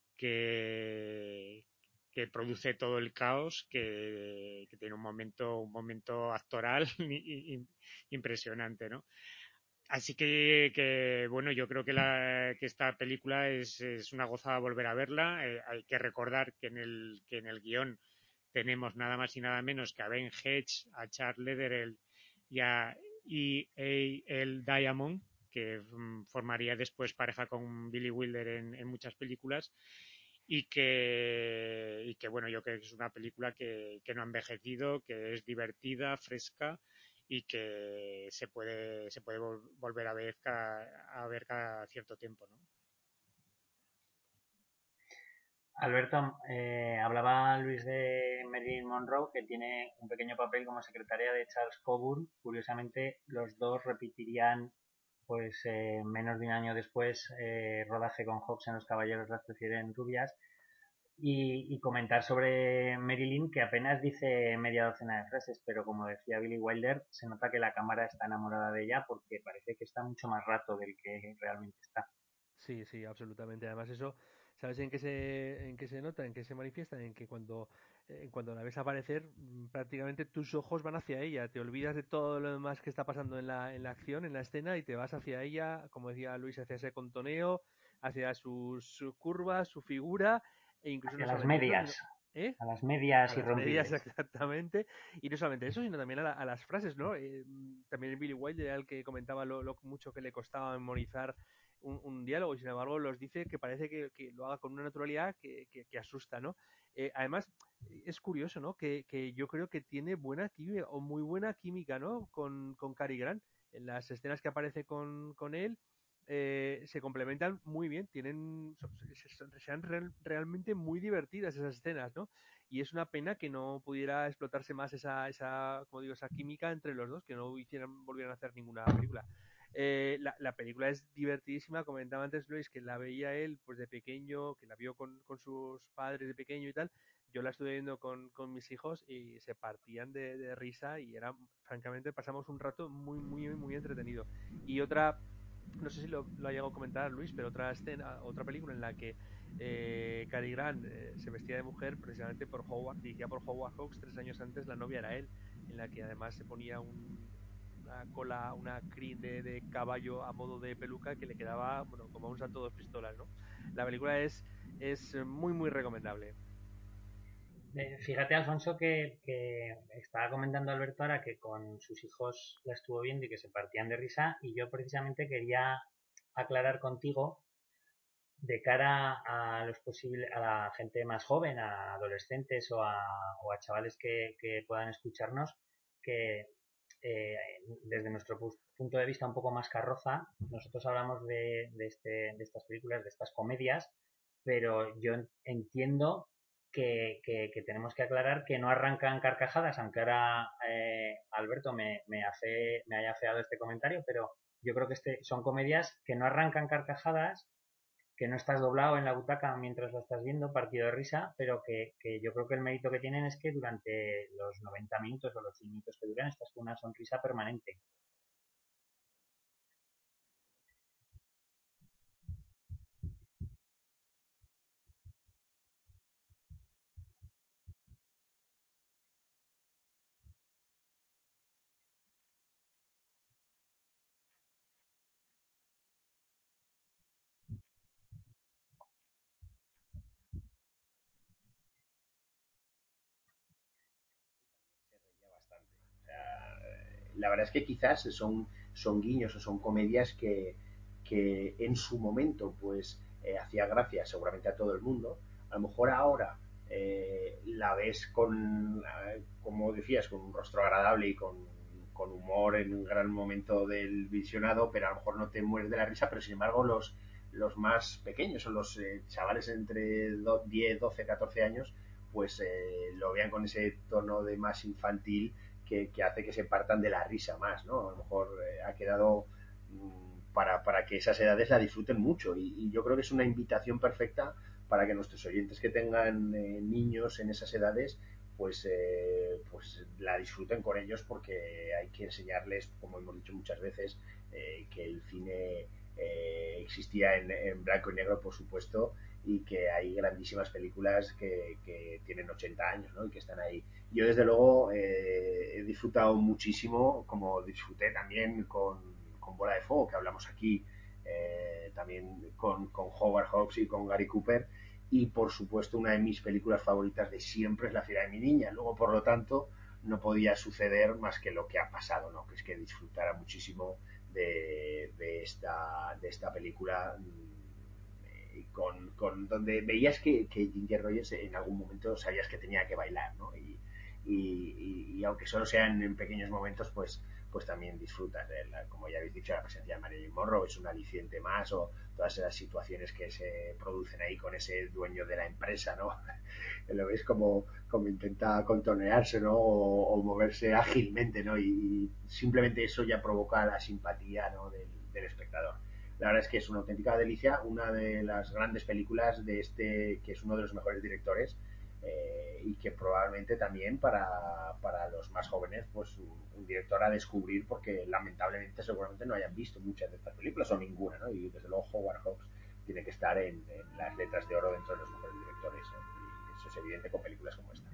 que, que produce todo el caos, que tiene un momento actoral impresionante, ¿no? Así bueno, yo creo que esta película es una gozada volver a verla. Hay que recordar que en el guión tenemos nada más y nada menos que a Ben Hedges, a Charles Lederer y a E.A.L. Diamond, que formaría después pareja con Billy Wilder en muchas películas. Bueno, yo creo que es una película que no ha envejecido, que es divertida, fresca y que se puede volver a ver cada cierto tiempo, ¿no? Alberto, hablaba Luis de Marilyn Monroe, que tiene un pequeño papel como secretaria de Charles Coburn. Curiosamente, los dos repetirían, pues menos de un año después, rodaje con Hobbs en Los Caballeros las prefieren rubias. Y comentar sobre Marilyn, que apenas dice media docena de frases, pero como decía Billy Wilder, se nota que la cámara está enamorada de ella porque parece que está mucho más rato del que realmente está. Sí, sí, absolutamente. Además eso, ¿sabes en qué se nota, en qué se manifiesta? En que cuando la ves aparecer, prácticamente tus ojos van hacia ella, te olvidas de todo lo demás que está pasando en la acción, en la escena, y te vas hacia ella, como decía Luis, hacia ese contoneo, hacia sus curvas, su figura, e incluso Hacia no las solamente eso, medias, sino... ¿Eh? a las A medias las medias, irrompibles. exactamente. Y no solamente eso, sino también a las frases, ¿no? También Billy Wilder era el que comentaba lo mucho que le costaba memorizar un diálogo y sin embargo los dice que parece que lo haga con una naturalidad que asusta, ¿no? Además, es curioso, ¿no? Que yo creo que tiene buena química o muy buena química, ¿no? Con Cary Grant. En las escenas que aparece con él, se complementan muy bien, sean realmente muy divertidas esas escenas, ¿no? Y es una pena que no pudiera explotarse más como digo, esa química entre los dos, que no volvieran a hacer ninguna película. La película es divertidísima, comentaba antes Luis que la veía él pues de pequeño, que la vio con sus padres de pequeño y tal. Yo la estuve viendo con mis hijos y se partían de risa y era, francamente, pasamos un rato muy, muy, muy entretenido. Y otra, no sé si lo ha llegado a comentar Luis, pero otra escena, otra película en la que Cary Grant se vestía de mujer precisamente dirigida por Howard Hawks 3 años antes, la novia era él, en la que además se ponía una cola, una crin de caballo a modo de peluca que le quedaba, bueno, como un santo dos pistolas, ¿no? La película es muy, muy recomendable. Fíjate, Alfonso, que estaba comentando Alberto ahora que con sus hijos la estuvo viendo y que se partían de risa, y yo precisamente quería aclarar contigo de cara a a la gente más joven, a adolescentes o a chavales que puedan escucharnos, que eh, desde nuestro punto de vista un poco más carroza, nosotros hablamos de estas películas, de estas comedias, pero yo entiendo que tenemos que aclarar que no arrancan carcajadas, aunque ahora Alberto me haya afeado este comentario, pero yo creo que son comedias que no arrancan carcajadas, que no estás doblado en la butaca mientras la estás viendo, partido de risa, pero que yo creo que el mérito que tienen es que durante los 90 minutos o los 100 minutos que duran estás con una sonrisa permanente. La verdad es que quizás son guiños o son comedias que en su momento pues hacía gracia seguramente a todo el mundo. A lo mejor ahora la ves como decías, con un rostro agradable y con humor en un gran momento del visionado, pero a lo mejor no te mueres de la risa, pero sin embargo los más pequeños o los chavales entre 10, 12, 14 años, pues lo vean con ese tono de más infantil que hace que se partan de la risa más, ¿no? A lo mejor ha quedado para que esas edades la disfruten mucho y yo creo que es una invitación perfecta para que nuestros oyentes que tengan niños en esas edades pues la disfruten con ellos, porque hay que enseñarles, como hemos dicho muchas veces, que el cine existía en blanco y negro, por supuesto, y que hay grandísimas películas que tienen 80 años, ¿no? Y que están ahí. Yo desde luego he disfrutado muchísimo, como disfruté también con con Bola de Fuego, que hablamos aquí también con Howard Hawks y con Gary Cooper, y por supuesto una de mis películas favoritas de siempre es La Fiera de mi niña. Luego, por lo tanto, no podía suceder más que lo que ha pasado, ¿no? Que es que disfrutara muchísimo de esta película, con donde veías que Ginger Rogers en algún momento sabías que tenía que bailar, ¿no? Y aunque solo sean en pequeños momentos, pues también disfrutas de él. Como ya habéis dicho, la presencia de Marilyn Monroe es un aliciente más, o todas esas situaciones que se producen ahí con ese dueño de la empresa, ¿no? Lo ves como intenta contornearse, ¿no? O moverse ágilmente, ¿no? Y simplemente eso ya provoca la simpatía, ¿no? del espectador. La verdad es que es una auténtica delicia, una de las grandes películas de que es uno de los mejores directores, y que probablemente también para los más jóvenes, pues un director a descubrir, porque lamentablemente seguramente no hayan visto muchas de estas películas o ninguna, ¿no? Y desde luego Howard Hawks tiene que estar en las letras de oro dentro de los mejores directores, ¿no? Y eso es evidente con películas como esta.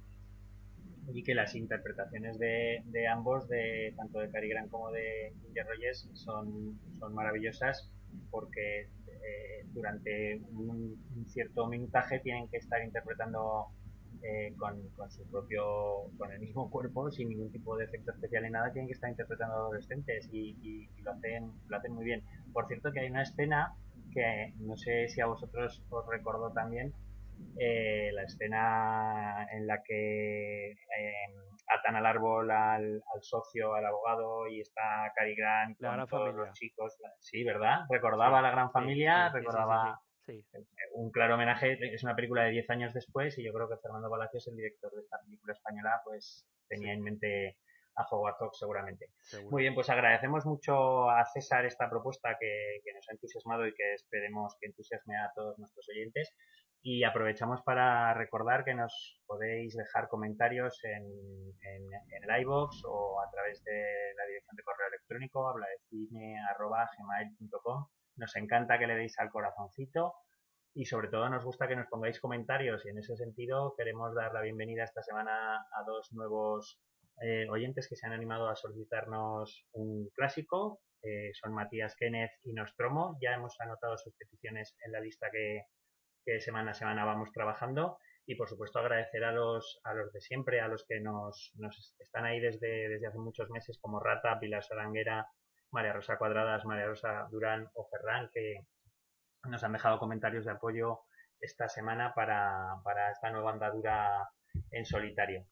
Y que las interpretaciones de ambos, tanto de Cary Grant como de Ginger Rogers, son maravillosas, porque durante un cierto minutaje tienen que estar interpretando con su propio, con el mismo cuerpo, sin ningún tipo de efecto especial ni nada, tienen que estar interpretando a adolescentes, y lo hacen muy bien. Por cierto, que hay una escena que no sé si a vosotros os recordó también, la escena en la que atan al árbol al socio, al abogado, y está Cary Grant La con Gran todos Familia. los chicos. Sí, ¿verdad? Recordaba a La Gran Familia, sí, recordaba sí. un claro homenaje. Es una película de 10 años después, y yo creo que Fernando Palacios, el director de esta película española, pues tenía en mente a Howard Hawks seguramente. Seguro. Muy bien, pues agradecemos mucho a César esta propuesta que nos ha entusiasmado y que esperemos que entusiasme a todos nuestros oyentes. Y aprovechamos para recordar que nos podéis dejar comentarios en el iVoox o a través de la dirección de correo electrónico habladecine@gmail.com. Nos encanta que le deis al corazoncito, y sobre todo nos gusta que nos pongáis comentarios, y en ese sentido queremos dar la bienvenida esta semana a dos nuevos oyentes que se han animado a solicitarnos un clásico. Son Matías Kenneth y Nostromo. Ya hemos anotado sus peticiones en la lista que semana a semana vamos trabajando, y por supuesto agradecer a los de siempre, a los que nos están ahí desde hace muchos meses, como Rata, Pilar Saranguera, María Rosa Cuadradas, María Rosa Durán o Ferran, que nos han dejado comentarios de apoyo esta semana para esta nueva andadura en solitario.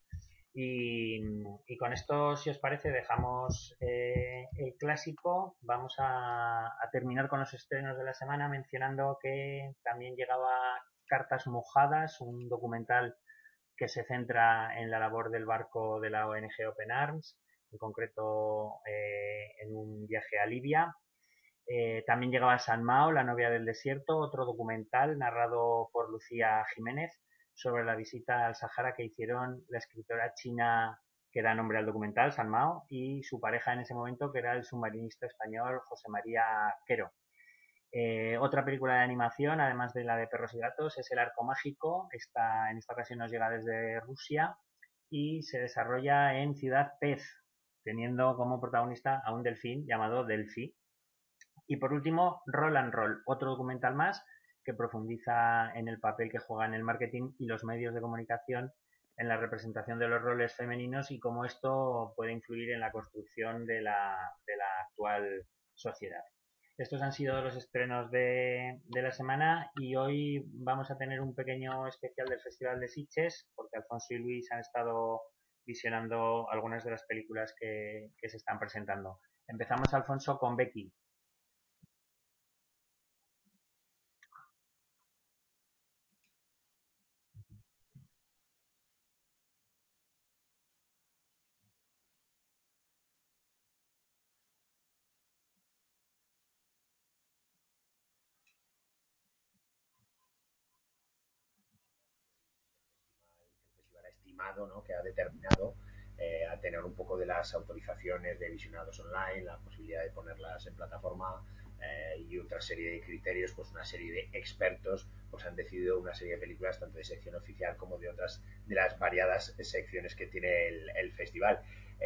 Y con esto, si os parece, dejamos el clásico. Vamos a terminar con los estrenos de la semana, mencionando que también llegaba Cartas Mojadas, un documental que se centra en la labor del barco de la ONG Open Arms, en concreto en un viaje a Libia. También llegaba San Mao, la novia del desierto, otro documental narrado por Lucía Jiménez sobre la visita al Sahara que hicieron la escritora china que da nombre al documental, San Mao, y su pareja en ese momento, que era el submarinista español José María Quero. Otra película de animación, además de la de Perros y Gatos, es El Arco Mágico. En esta ocasión nos llega desde Rusia y se desarrolla en Ciudad Pez, teniendo como protagonista a un delfín llamado Delphi. Y por último, Roll and Roll, otro documental más que profundiza en el papel que juegan el marketing y los medios de comunicación en la representación de los roles femeninos, y cómo esto puede influir en la construcción de la actual sociedad. Estos han sido los estrenos de la semana, y hoy vamos a tener un pequeño especial del Festival de Sitges, porque Alfonso y Luis han estado visionando algunas de las películas que se están presentando. Empezamos, Alfonso, con Becky. Estimado, ¿no? Que ha determinado a tener un poco de las autorizaciones de visionados online, la posibilidad de ponerlas en plataforma, y otra serie de criterios, pues una serie de expertos pues han decidido una serie de películas tanto de sección oficial como de otras de las variadas secciones que tiene el festival.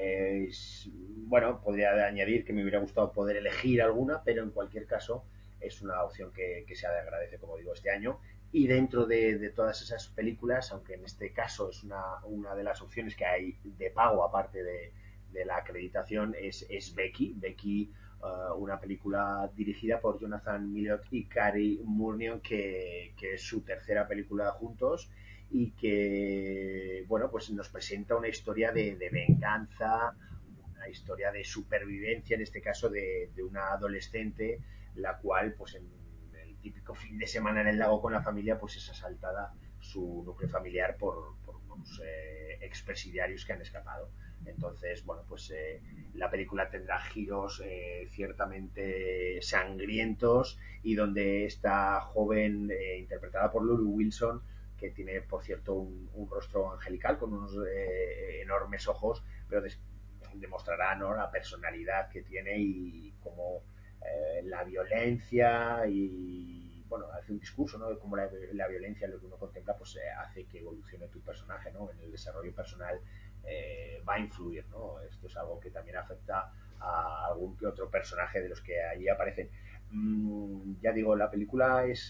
Bueno, podría añadir que me hubiera gustado poder elegir alguna, pero en cualquier caso es una opción que se agradece, como digo, este año. Y dentro de todas esas películas, aunque en este caso es una de las opciones que hay de pago aparte de la acreditación, es Becky. Becky, una película dirigida por Jonathan Milott y Cary Murnion, que es su tercera película juntos y que, bueno, pues nos presenta una historia de venganza, una historia de supervivencia, en este caso de una adolescente, la cual, pues en el típico fin de semana en el lago con la familia, pues es asaltada su núcleo familiar por unos expresidiarios que han escapado. Entonces, bueno, pues la película tendrá giros ciertamente sangrientos y donde esta joven, interpretada por Lulu Wilson, que tiene, por cierto, un rostro angelical con unos enormes ojos, pero demostrará, ¿no?, la personalidad que tiene y cómo la violencia y, bueno, hace un discurso, ¿no?, de cómo la violencia, lo que uno contempla, pues hace que evolucione tu personaje, ¿no?, en el desarrollo personal. Va a influir, ¿no? Esto es algo que también afecta a algún que otro personaje de los que allí aparecen. Ya digo, la película es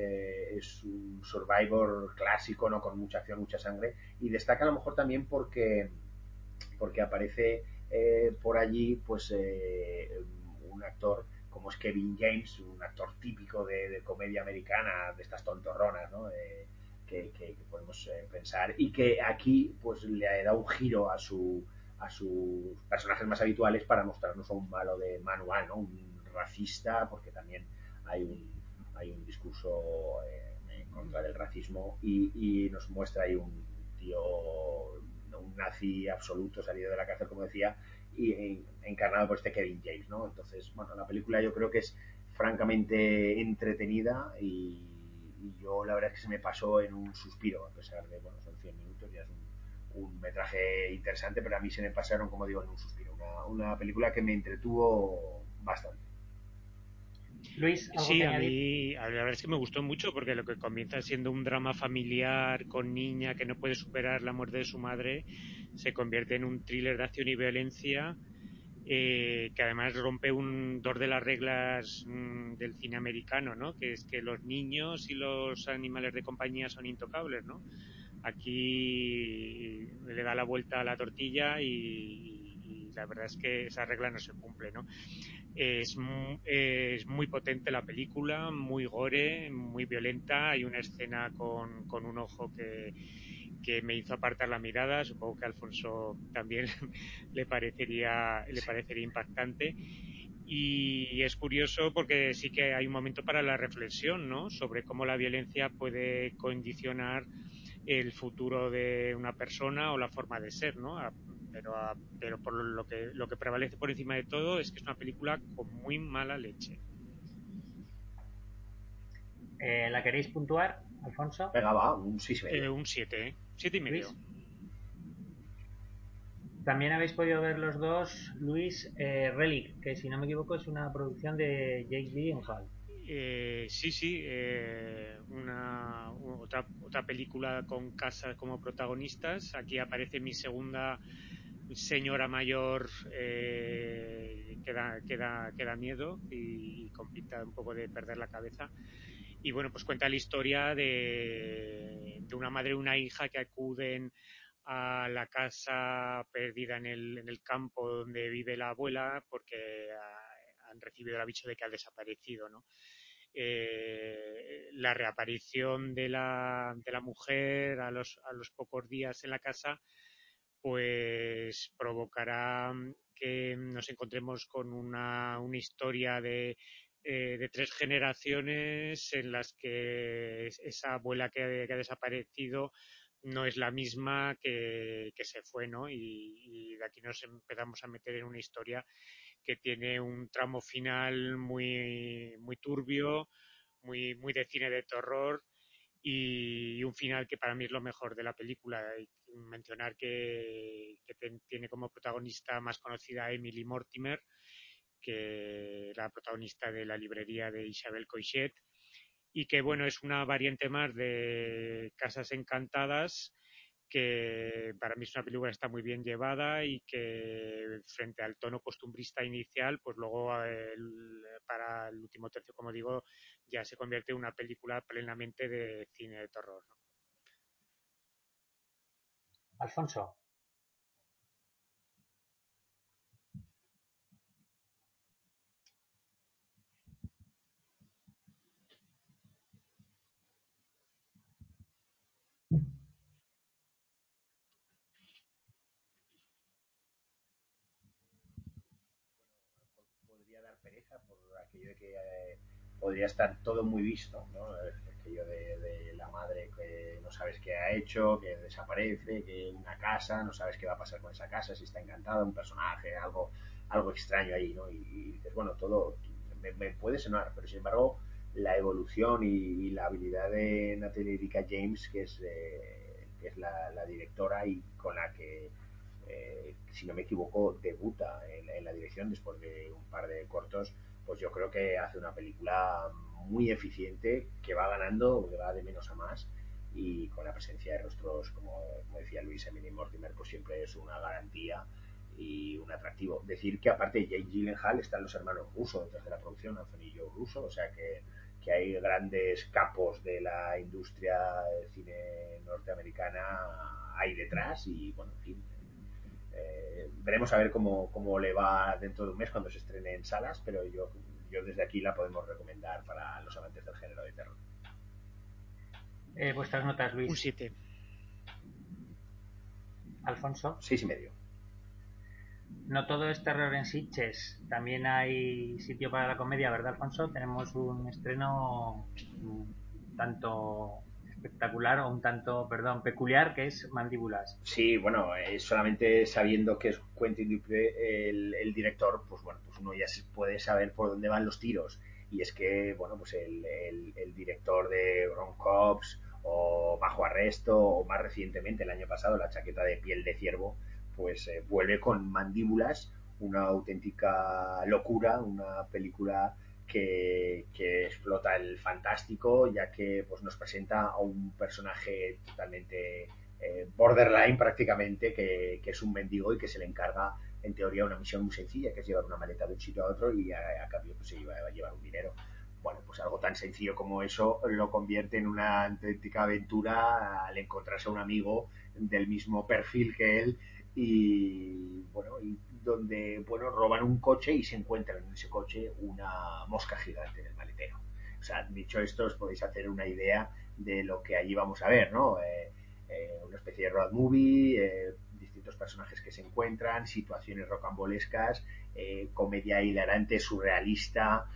un survivor clásico, ¿no?, con mucha acción, mucha sangre, y destaca a lo mejor también porque aparece por allí pues un actor como es Kevin James, un actor típico de comedia americana, de estas tontorronas, ¿no? Que podemos pensar, y que aquí pues le da un giro a sus personajes más habituales para mostrarnos a un malo de manual, ¿no?, un racista, porque también hay un discurso en contra del racismo, y nos muestra ahí un tío, un nazi absoluto salido de la cárcel, como decía, y encarnado por este Kevin James, ¿no? Entonces, bueno, la película yo creo que es francamente entretenida y yo la verdad es que se me pasó en un suspiro, a pesar de, bueno, son 100 minutos, ya es un metraje interesante, pero a mí se me pasaron, como digo, en un suspiro. Una película que me entretuvo bastante. Luis, ¿algo Sí, que a añadir? mí la verdad es que me gustó mucho porque lo que comienza siendo un drama familiar con niña que no puede superar la muerte de su madre se convierte en un thriller de acción y violencia que además rompe dos de las reglas del cine americano, ¿no? Que es que los niños y los animales de compañía son intocables, ¿no? Aquí le da la vuelta a la tortilla y la verdad es que esa regla no se cumple, ¿no? Es muy potente la película, muy gore, muy violenta. Hay una escena con un ojo que me hizo apartar la mirada. Supongo que a Alfonso también le parecería impactante. Y es curioso porque sí que hay un momento para la reflexión, ¿no?, sobre cómo la violencia puede condicionar el futuro de una persona o la forma de ser, ¿no? Pero por lo que prevalece por encima de todo es que es una película con muy mala leche. ¿La queréis puntuar, Alfonso? Venga, va, un 6,5. Un 7, ¿eh? 7,5. Luis. También habéis podido ver los dos, Luis, Relic, que si no me equivoco es una producción de Jake Gyllenhaal. Sí, otra película con Casa como protagonistas. Aquí aparece mi segunda señora mayor que da miedo y con pinta un poco de perder la cabeza. Y bueno, pues cuenta la historia de una madre y una hija que acuden a la casa perdida en el campo donde vive la abuela porque han recibido el aviso de que ha desaparecido, ¿no? La reaparición de la mujer a los pocos días en la casa pues provocará que nos encontremos con una historia de tres generaciones en las que esa abuela que ha desaparecido no es la misma que se fue, ¿no? Y de aquí nos empezamos a meter en una historia que tiene un tramo final muy turbio, muy de cine de terror y un final que para mí es lo mejor de la película. Y mencionar que tiene como protagonista más conocida a Emily Mortimer, que la protagonista de La librería de Isabel Coixet, y que bueno, es una variante más de Casas Encantadas, que para mí es una película que está muy bien llevada y que frente al tono costumbrista inicial, pues luego para el último tercio, como digo, ya se convierte en una película plenamente de cine de terror, ¿no? Alfonso. Podría dar pereza por aquello de que podría estar todo muy visto, ¿no? Aquello de la madre que no sabes qué ha hecho, que desaparece, que una casa, no sabes qué va a pasar con esa casa, si está encantada, un personaje, algo extraño ahí, ¿no? Y dices, bueno, todo me puede sonar, pero sin embargo la evolución y la habilidad de Natalie Erika James, que es la directora y con la que si no me equivoco, debuta en la dirección después de un par de cortos, pues yo creo que hace una película muy eficiente, que va ganando, que va de menos a más, y con la presencia de rostros, como decía Luis, Emily Mortimer, pues siempre es una garantía y un atractivo. Decir que aparte de Jake Gyllenhaal están los hermanos Russo detrás de la producción, Anthony y Joe Russo, o sea que hay grandes capos de la industria del cine norteamericana ahí detrás y bueno, en fin, veremos a ver cómo le va dentro de un mes cuando se estrene en salas, pero yo desde aquí la podemos recomendar para los amantes del género de terror. Vuestras notas, Luis. Un 7. Alfonso. 6,5. No todo es terror en Sitges, también hay sitio para la comedia, ¿verdad, Alfonso? Tenemos un estreno tanto espectacular o un tanto, perdón, peculiar, que es Mandíbulas. Sí, bueno, solamente sabiendo que es Quentin Dupieux el director, pues bueno, pues uno ya puede saber por dónde van los tiros. Y es que, bueno, pues el director de Grown Cops o Bajo Arresto o más recientemente el año pasado La chaqueta de piel de ciervo, pues vuelve con Mandíbulas, una auténtica locura, una película que explota el fantástico, ya que pues nos presenta a un personaje totalmente borderline prácticamente, que es un mendigo y que se le encarga en teoría una misión muy sencilla, que es llevar una maleta de un sitio a otro y a cambio pues se va a llevar un dinero. Bueno, pues algo tan sencillo como eso lo convierte en una auténtica aventura al encontrarse a un amigo del mismo perfil que él y bueno, y donde bueno, roban un coche y se encuentran en ese coche una mosca gigante en el maletero. O sea, dicho esto, os podéis hacer una idea de lo que allí vamos a ver, ¿no? Una especie de road movie, distintos personajes que se encuentran, situaciones rocambolescas, comedia hilarante, surrealista,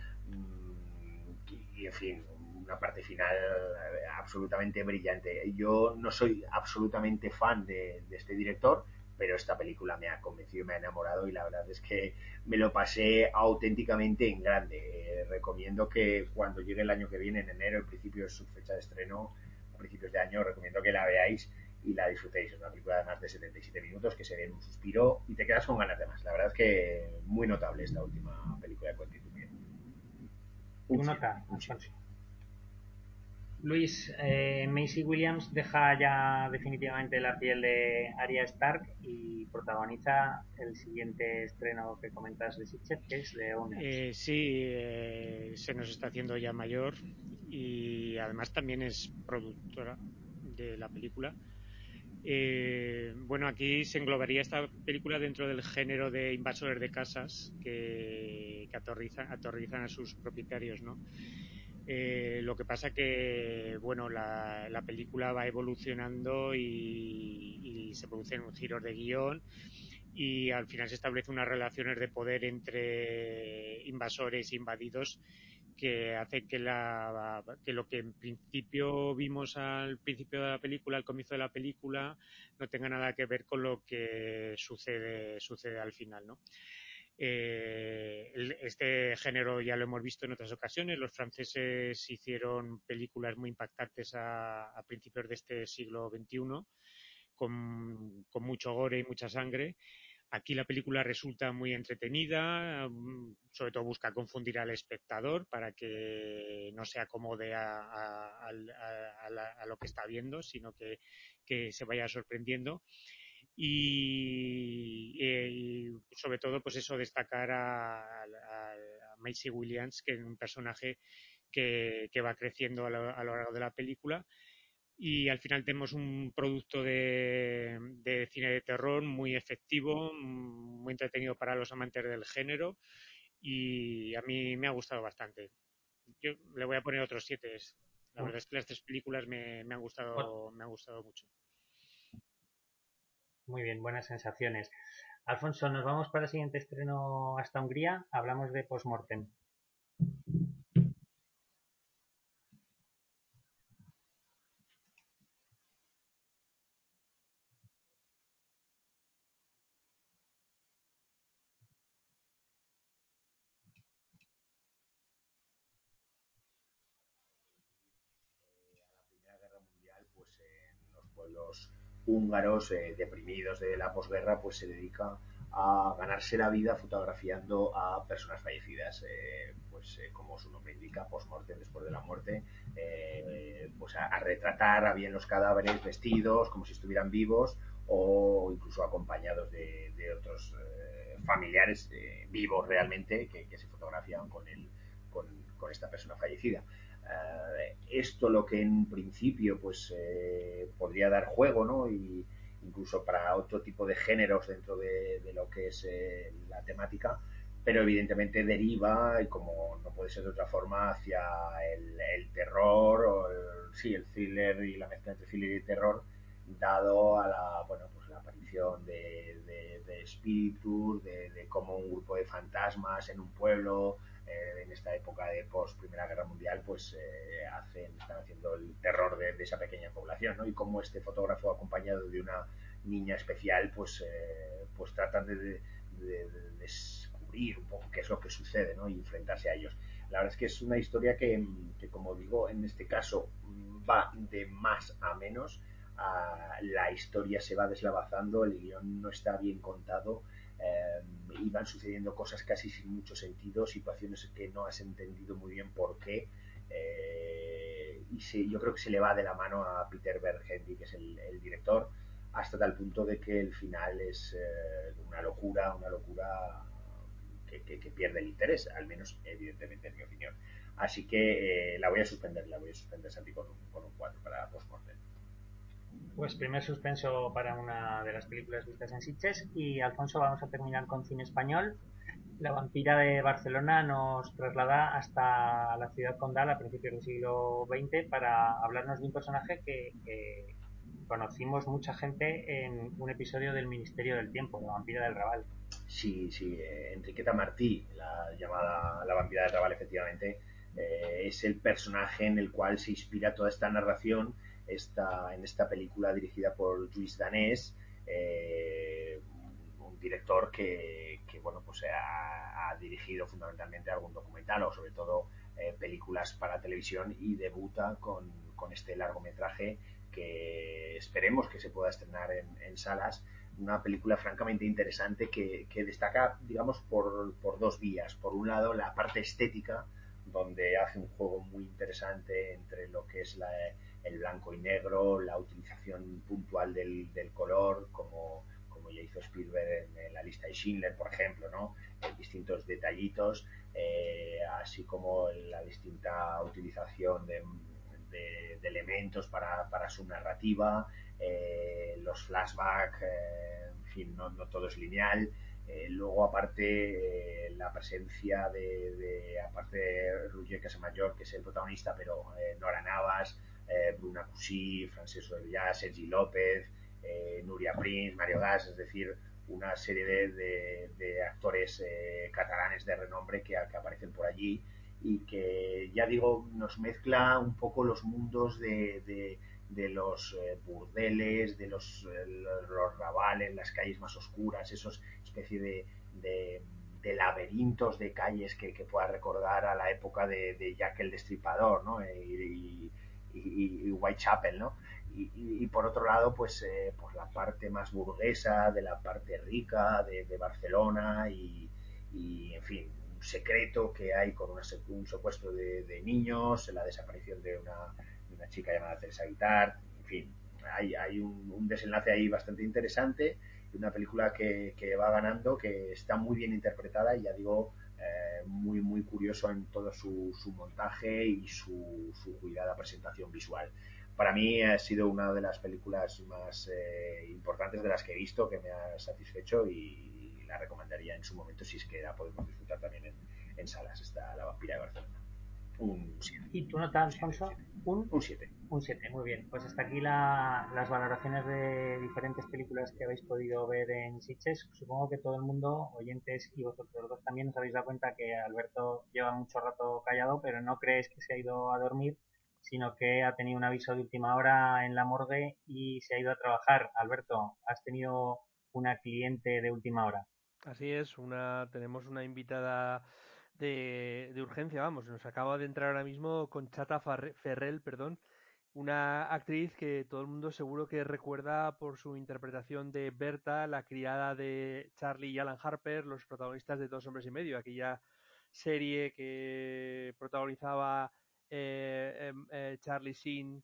y en fin, una parte final absolutamente brillante. Yo no soy absolutamente fan de este director, pero esta película me ha convencido y me ha enamorado y la verdad es que me lo pasé auténticamente en grande. Recomiendo que cuando llegue el año que viene, en enero, el principio es su fecha de estreno, a principios de año, recomiendo que la veáis y la disfrutéis. Es una película de más de 77 minutos que se ve en un suspiro y te quedas con ganas de más. La verdad es que muy notable esta última película de Quentin Dupieux. ¿Tu nota, Alfonso? Luis, Maisie Williams deja ya definitivamente la piel de Arya Stark y protagoniza el siguiente estreno que comentas de Sitges, que es Leones. Sí, se nos está haciendo ya mayor y además también es productora de la película. Bueno, aquí se englobaría esta película dentro del género de invasores de casas que aterrorizan a sus propietarios, ¿no? Lo que pasa que, bueno, la película va evolucionando y se producen giros de guión y al final se establecen unas relaciones de poder entre invasores e invadidos que hace que lo que en principio vimos al principio de la película, al comienzo de la película, no tenga nada que ver con lo que sucede al final, ¿no? Este género ya lo hemos visto en otras ocasiones. Los franceses hicieron películas muy impactantes a principios de este siglo XXI, con mucho gore y mucha sangre. Aquí la película resulta muy entretenida, sobre todo busca confundir al espectador para que no se acomode a lo que está viendo, sino que se vaya sorprendiendo. Y sobre todo, pues eso, destacar a Maisie Williams, que es un personaje que va creciendo a lo largo de la película. Y al final tenemos un producto de cine de terror muy efectivo, muy entretenido para los amantes del género, y a mí me ha gustado bastante. Yo le voy a poner otros 7. La verdad es que las 3 películas me han gustado mucho. Muy bien, buenas sensaciones. Alfonso, nos vamos para el siguiente estreno hasta Hungría. Hablamos de Postmortem. Pueblos húngaros deprimidos de la posguerra, pues se dedica a ganarse la vida fotografiando a personas fallecidas, como su nombre indica, post-mortem, después de la muerte, pues a retratar a bien los cadáveres vestidos como si estuvieran vivos o incluso acompañados de otros familiares vivos realmente que se fotografian con esta persona fallecida. Esto lo que en principio pues podría dar juego, ¿no? Y incluso para otro tipo de géneros dentro de lo que es la temática, pero evidentemente deriva, y como no puede ser de otra forma, hacia el terror o el thriller y la mezcla entre thriller y terror, dado a la aparición de espíritus, de cómo un grupo de fantasmas en un pueblo en esta época de post Primera Guerra Mundial, pues están haciendo el terror de esa pequeña población, ¿no? Y cómo este fotógrafo, acompañado de una niña especial, pues tratan de descubrir un poco qué es lo que sucede, ¿no? Y enfrentarse a ellos. La verdad es que es una historia que como digo, en este caso va de más a menos. La historia se va deslavazando, el guión no está bien contado, y van sucediendo cosas casi sin mucho sentido, situaciones que no has entendido muy bien por qué, yo creo que se le va de la mano a Peter Berg-Hendy, que es el director, hasta tal punto de que el final es una locura que pierde el interés, al menos evidentemente en mi opinión. Así que la voy a suspender, Santi, con un 4 para Postmortem. Pues primer suspenso para una de las películas vistas en Sitges. Y Alfonso, vamos a terminar con cine español. La vampira de Barcelona nos traslada hasta la ciudad condal a principios del siglo XX para hablarnos de un personaje que conocimos mucha gente en un episodio del Ministerio del Tiempo, la vampira del Raval. Sí, Enriqueta Martí, la llamada la vampira del Raval, efectivamente, es el personaje en el cual se inspira toda esta narración en esta película dirigida por Lluís Danés, un director que bueno, pues ha dirigido fundamentalmente algún documental o sobre todo películas para televisión, y debuta con este largometraje que esperemos que se pueda estrenar en salas. Una película francamente interesante que destaca, digamos, por dos vías. Por un lado, la parte estética, donde hace un juego muy interesante entre lo que es el blanco y negro, la utilización puntual del color, como ya hizo Spielberg en La lista de Schindler, por ejemplo, ¿no? Distintos detallitos, así como la distinta utilización de elementos para su narrativa, los flashbacks, en fin, no todo es lineal. Luego, aparte, la presencia aparte de Roger Casamayor, que es el protagonista, pero Nora Navas, Bruna Cusí, Francesco de Villar, Sergi López, Nuria Prince, Mario Gas, es decir, una serie de actores catalanes de renombre que aparecen por allí, y que, ya digo, nos mezcla un poco los mundos de los burdeles, de los rabales, las calles más oscuras, esos especie de laberintos de calles que pueda recordar a la época de Jack el Destripador, ¿no? y Whitechapel, ¿no? y por otro lado, pues la parte más burguesa, de la parte rica de Barcelona y, en fin, un secreto que hay con un secuestro de niños, la desaparición de una chica llamada Teresa Guitart, en fin, hay un desenlace ahí bastante interesante, una película que va ganando, que está muy bien interpretada y ya digo, muy muy curioso en todo su montaje y su cuidada presentación visual. Para mí ha sido una de las películas más importantes de las que he visto, que me ha satisfecho y la recomendaría en su momento si es que la podemos disfrutar también en salas. Está La Vampira de Barcelona. Un 7. ¿Y tú no te Alfonso? Un 7. Un 7, muy bien. Pues hasta aquí las valoraciones de diferentes películas que habéis podido ver en Sitges. Supongo que todo el mundo, oyentes y vosotros dos también, os habéis dado cuenta que Alberto lleva mucho rato callado, pero no crees que se ha ido a dormir, sino que ha tenido un aviso de última hora en la morgue y se ha ido a trabajar. Alberto, has tenido una cliente de última hora. Así es, tenemos una invitada de urgencia, vamos, nos acaba de entrar ahora mismo Conchata Ferrell, perdón, una actriz que todo el mundo seguro que recuerda por su interpretación de Berta, la criada de Charlie y Alan Harper, los protagonistas de Dos hombres y medio, aquella serie que protagonizaba Charlie Sheen,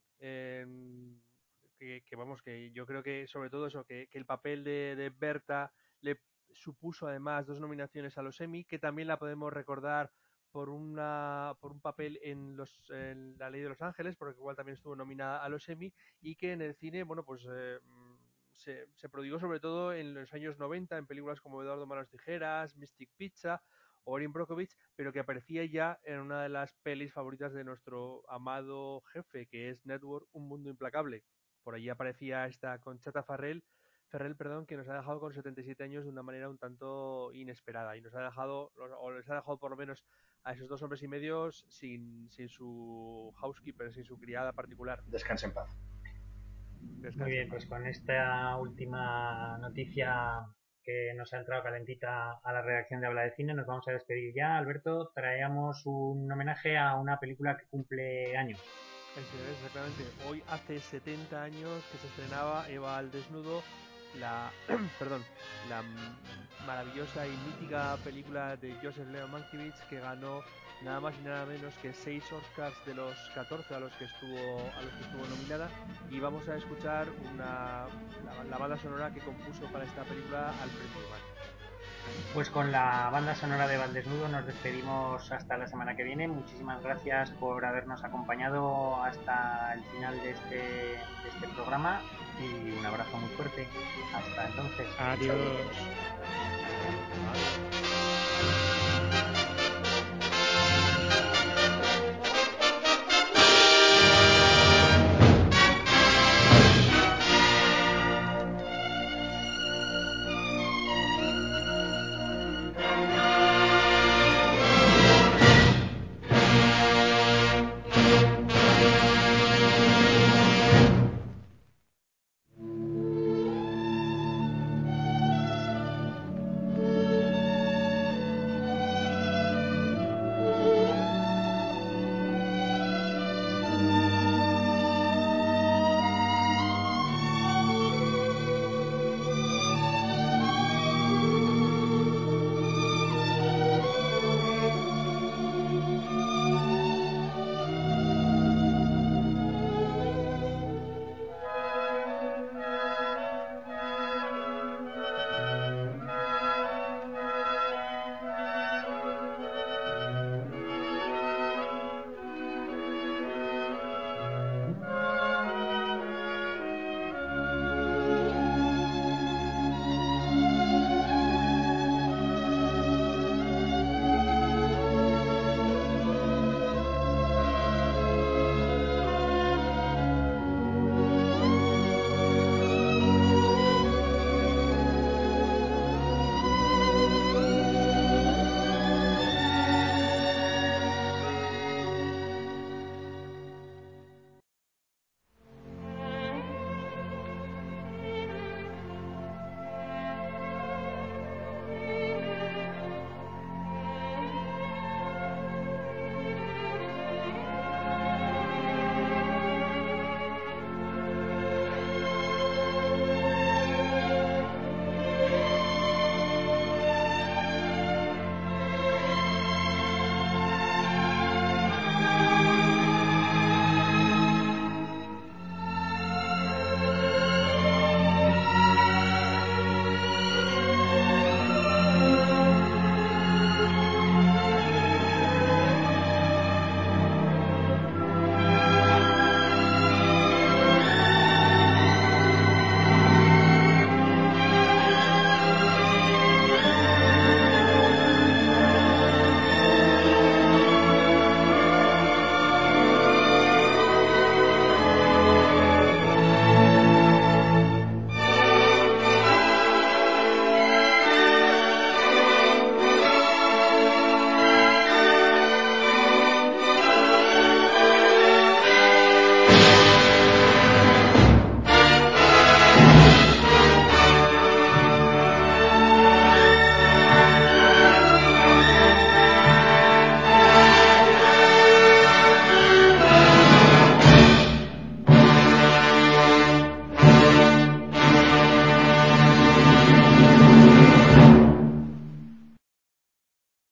vamos, que yo creo que sobre todo eso, que el papel de Berta le supuso además 2 nominaciones a los Emmy, que también la podemos recordar por un papel en La Ley de los Ángeles, porque igual también estuvo nominada a los Emmy, y que en el cine, bueno, pues se prodigó sobre todo en los años 90 en películas como Eduardo Manos Tijeras, Mystic Pizza o Erin Brockovich, pero que aparecía ya en una de las pelis favoritas de nuestro amado jefe, que es Network, Un Mundo Implacable. Por allí aparecía esta Conchata Ferrell, perdón, que nos ha dejado con 77 años de una manera un tanto inesperada y nos ha dejado, o les ha dejado por lo menos a esos 2 hombres y medios sin su housekeeper, sin su criada particular. Descansa en paz. Muy bien, pues con esta última noticia que nos ha entrado calentita a la redacción de Habla de Cine, nos vamos a despedir ya. Alberto, traíamos un homenaje a una película que cumple años. Exactamente. Hoy hace 70 años que se estrenaba Eva al desnudo, la maravillosa y mítica película de Joseph Leo Mankiewicz, que ganó nada más y nada menos que 6 Oscars de los 14 a los que estuvo nominada, y vamos a escuchar la banda sonora que compuso para esta película Alfred Newman. Pues con la banda sonora de Valdesnudo nos despedimos hasta la semana que viene. Muchísimas gracias por habernos acompañado hasta el final de este programa y un abrazo muy fuerte. Hasta entonces. Adiós. Adiós.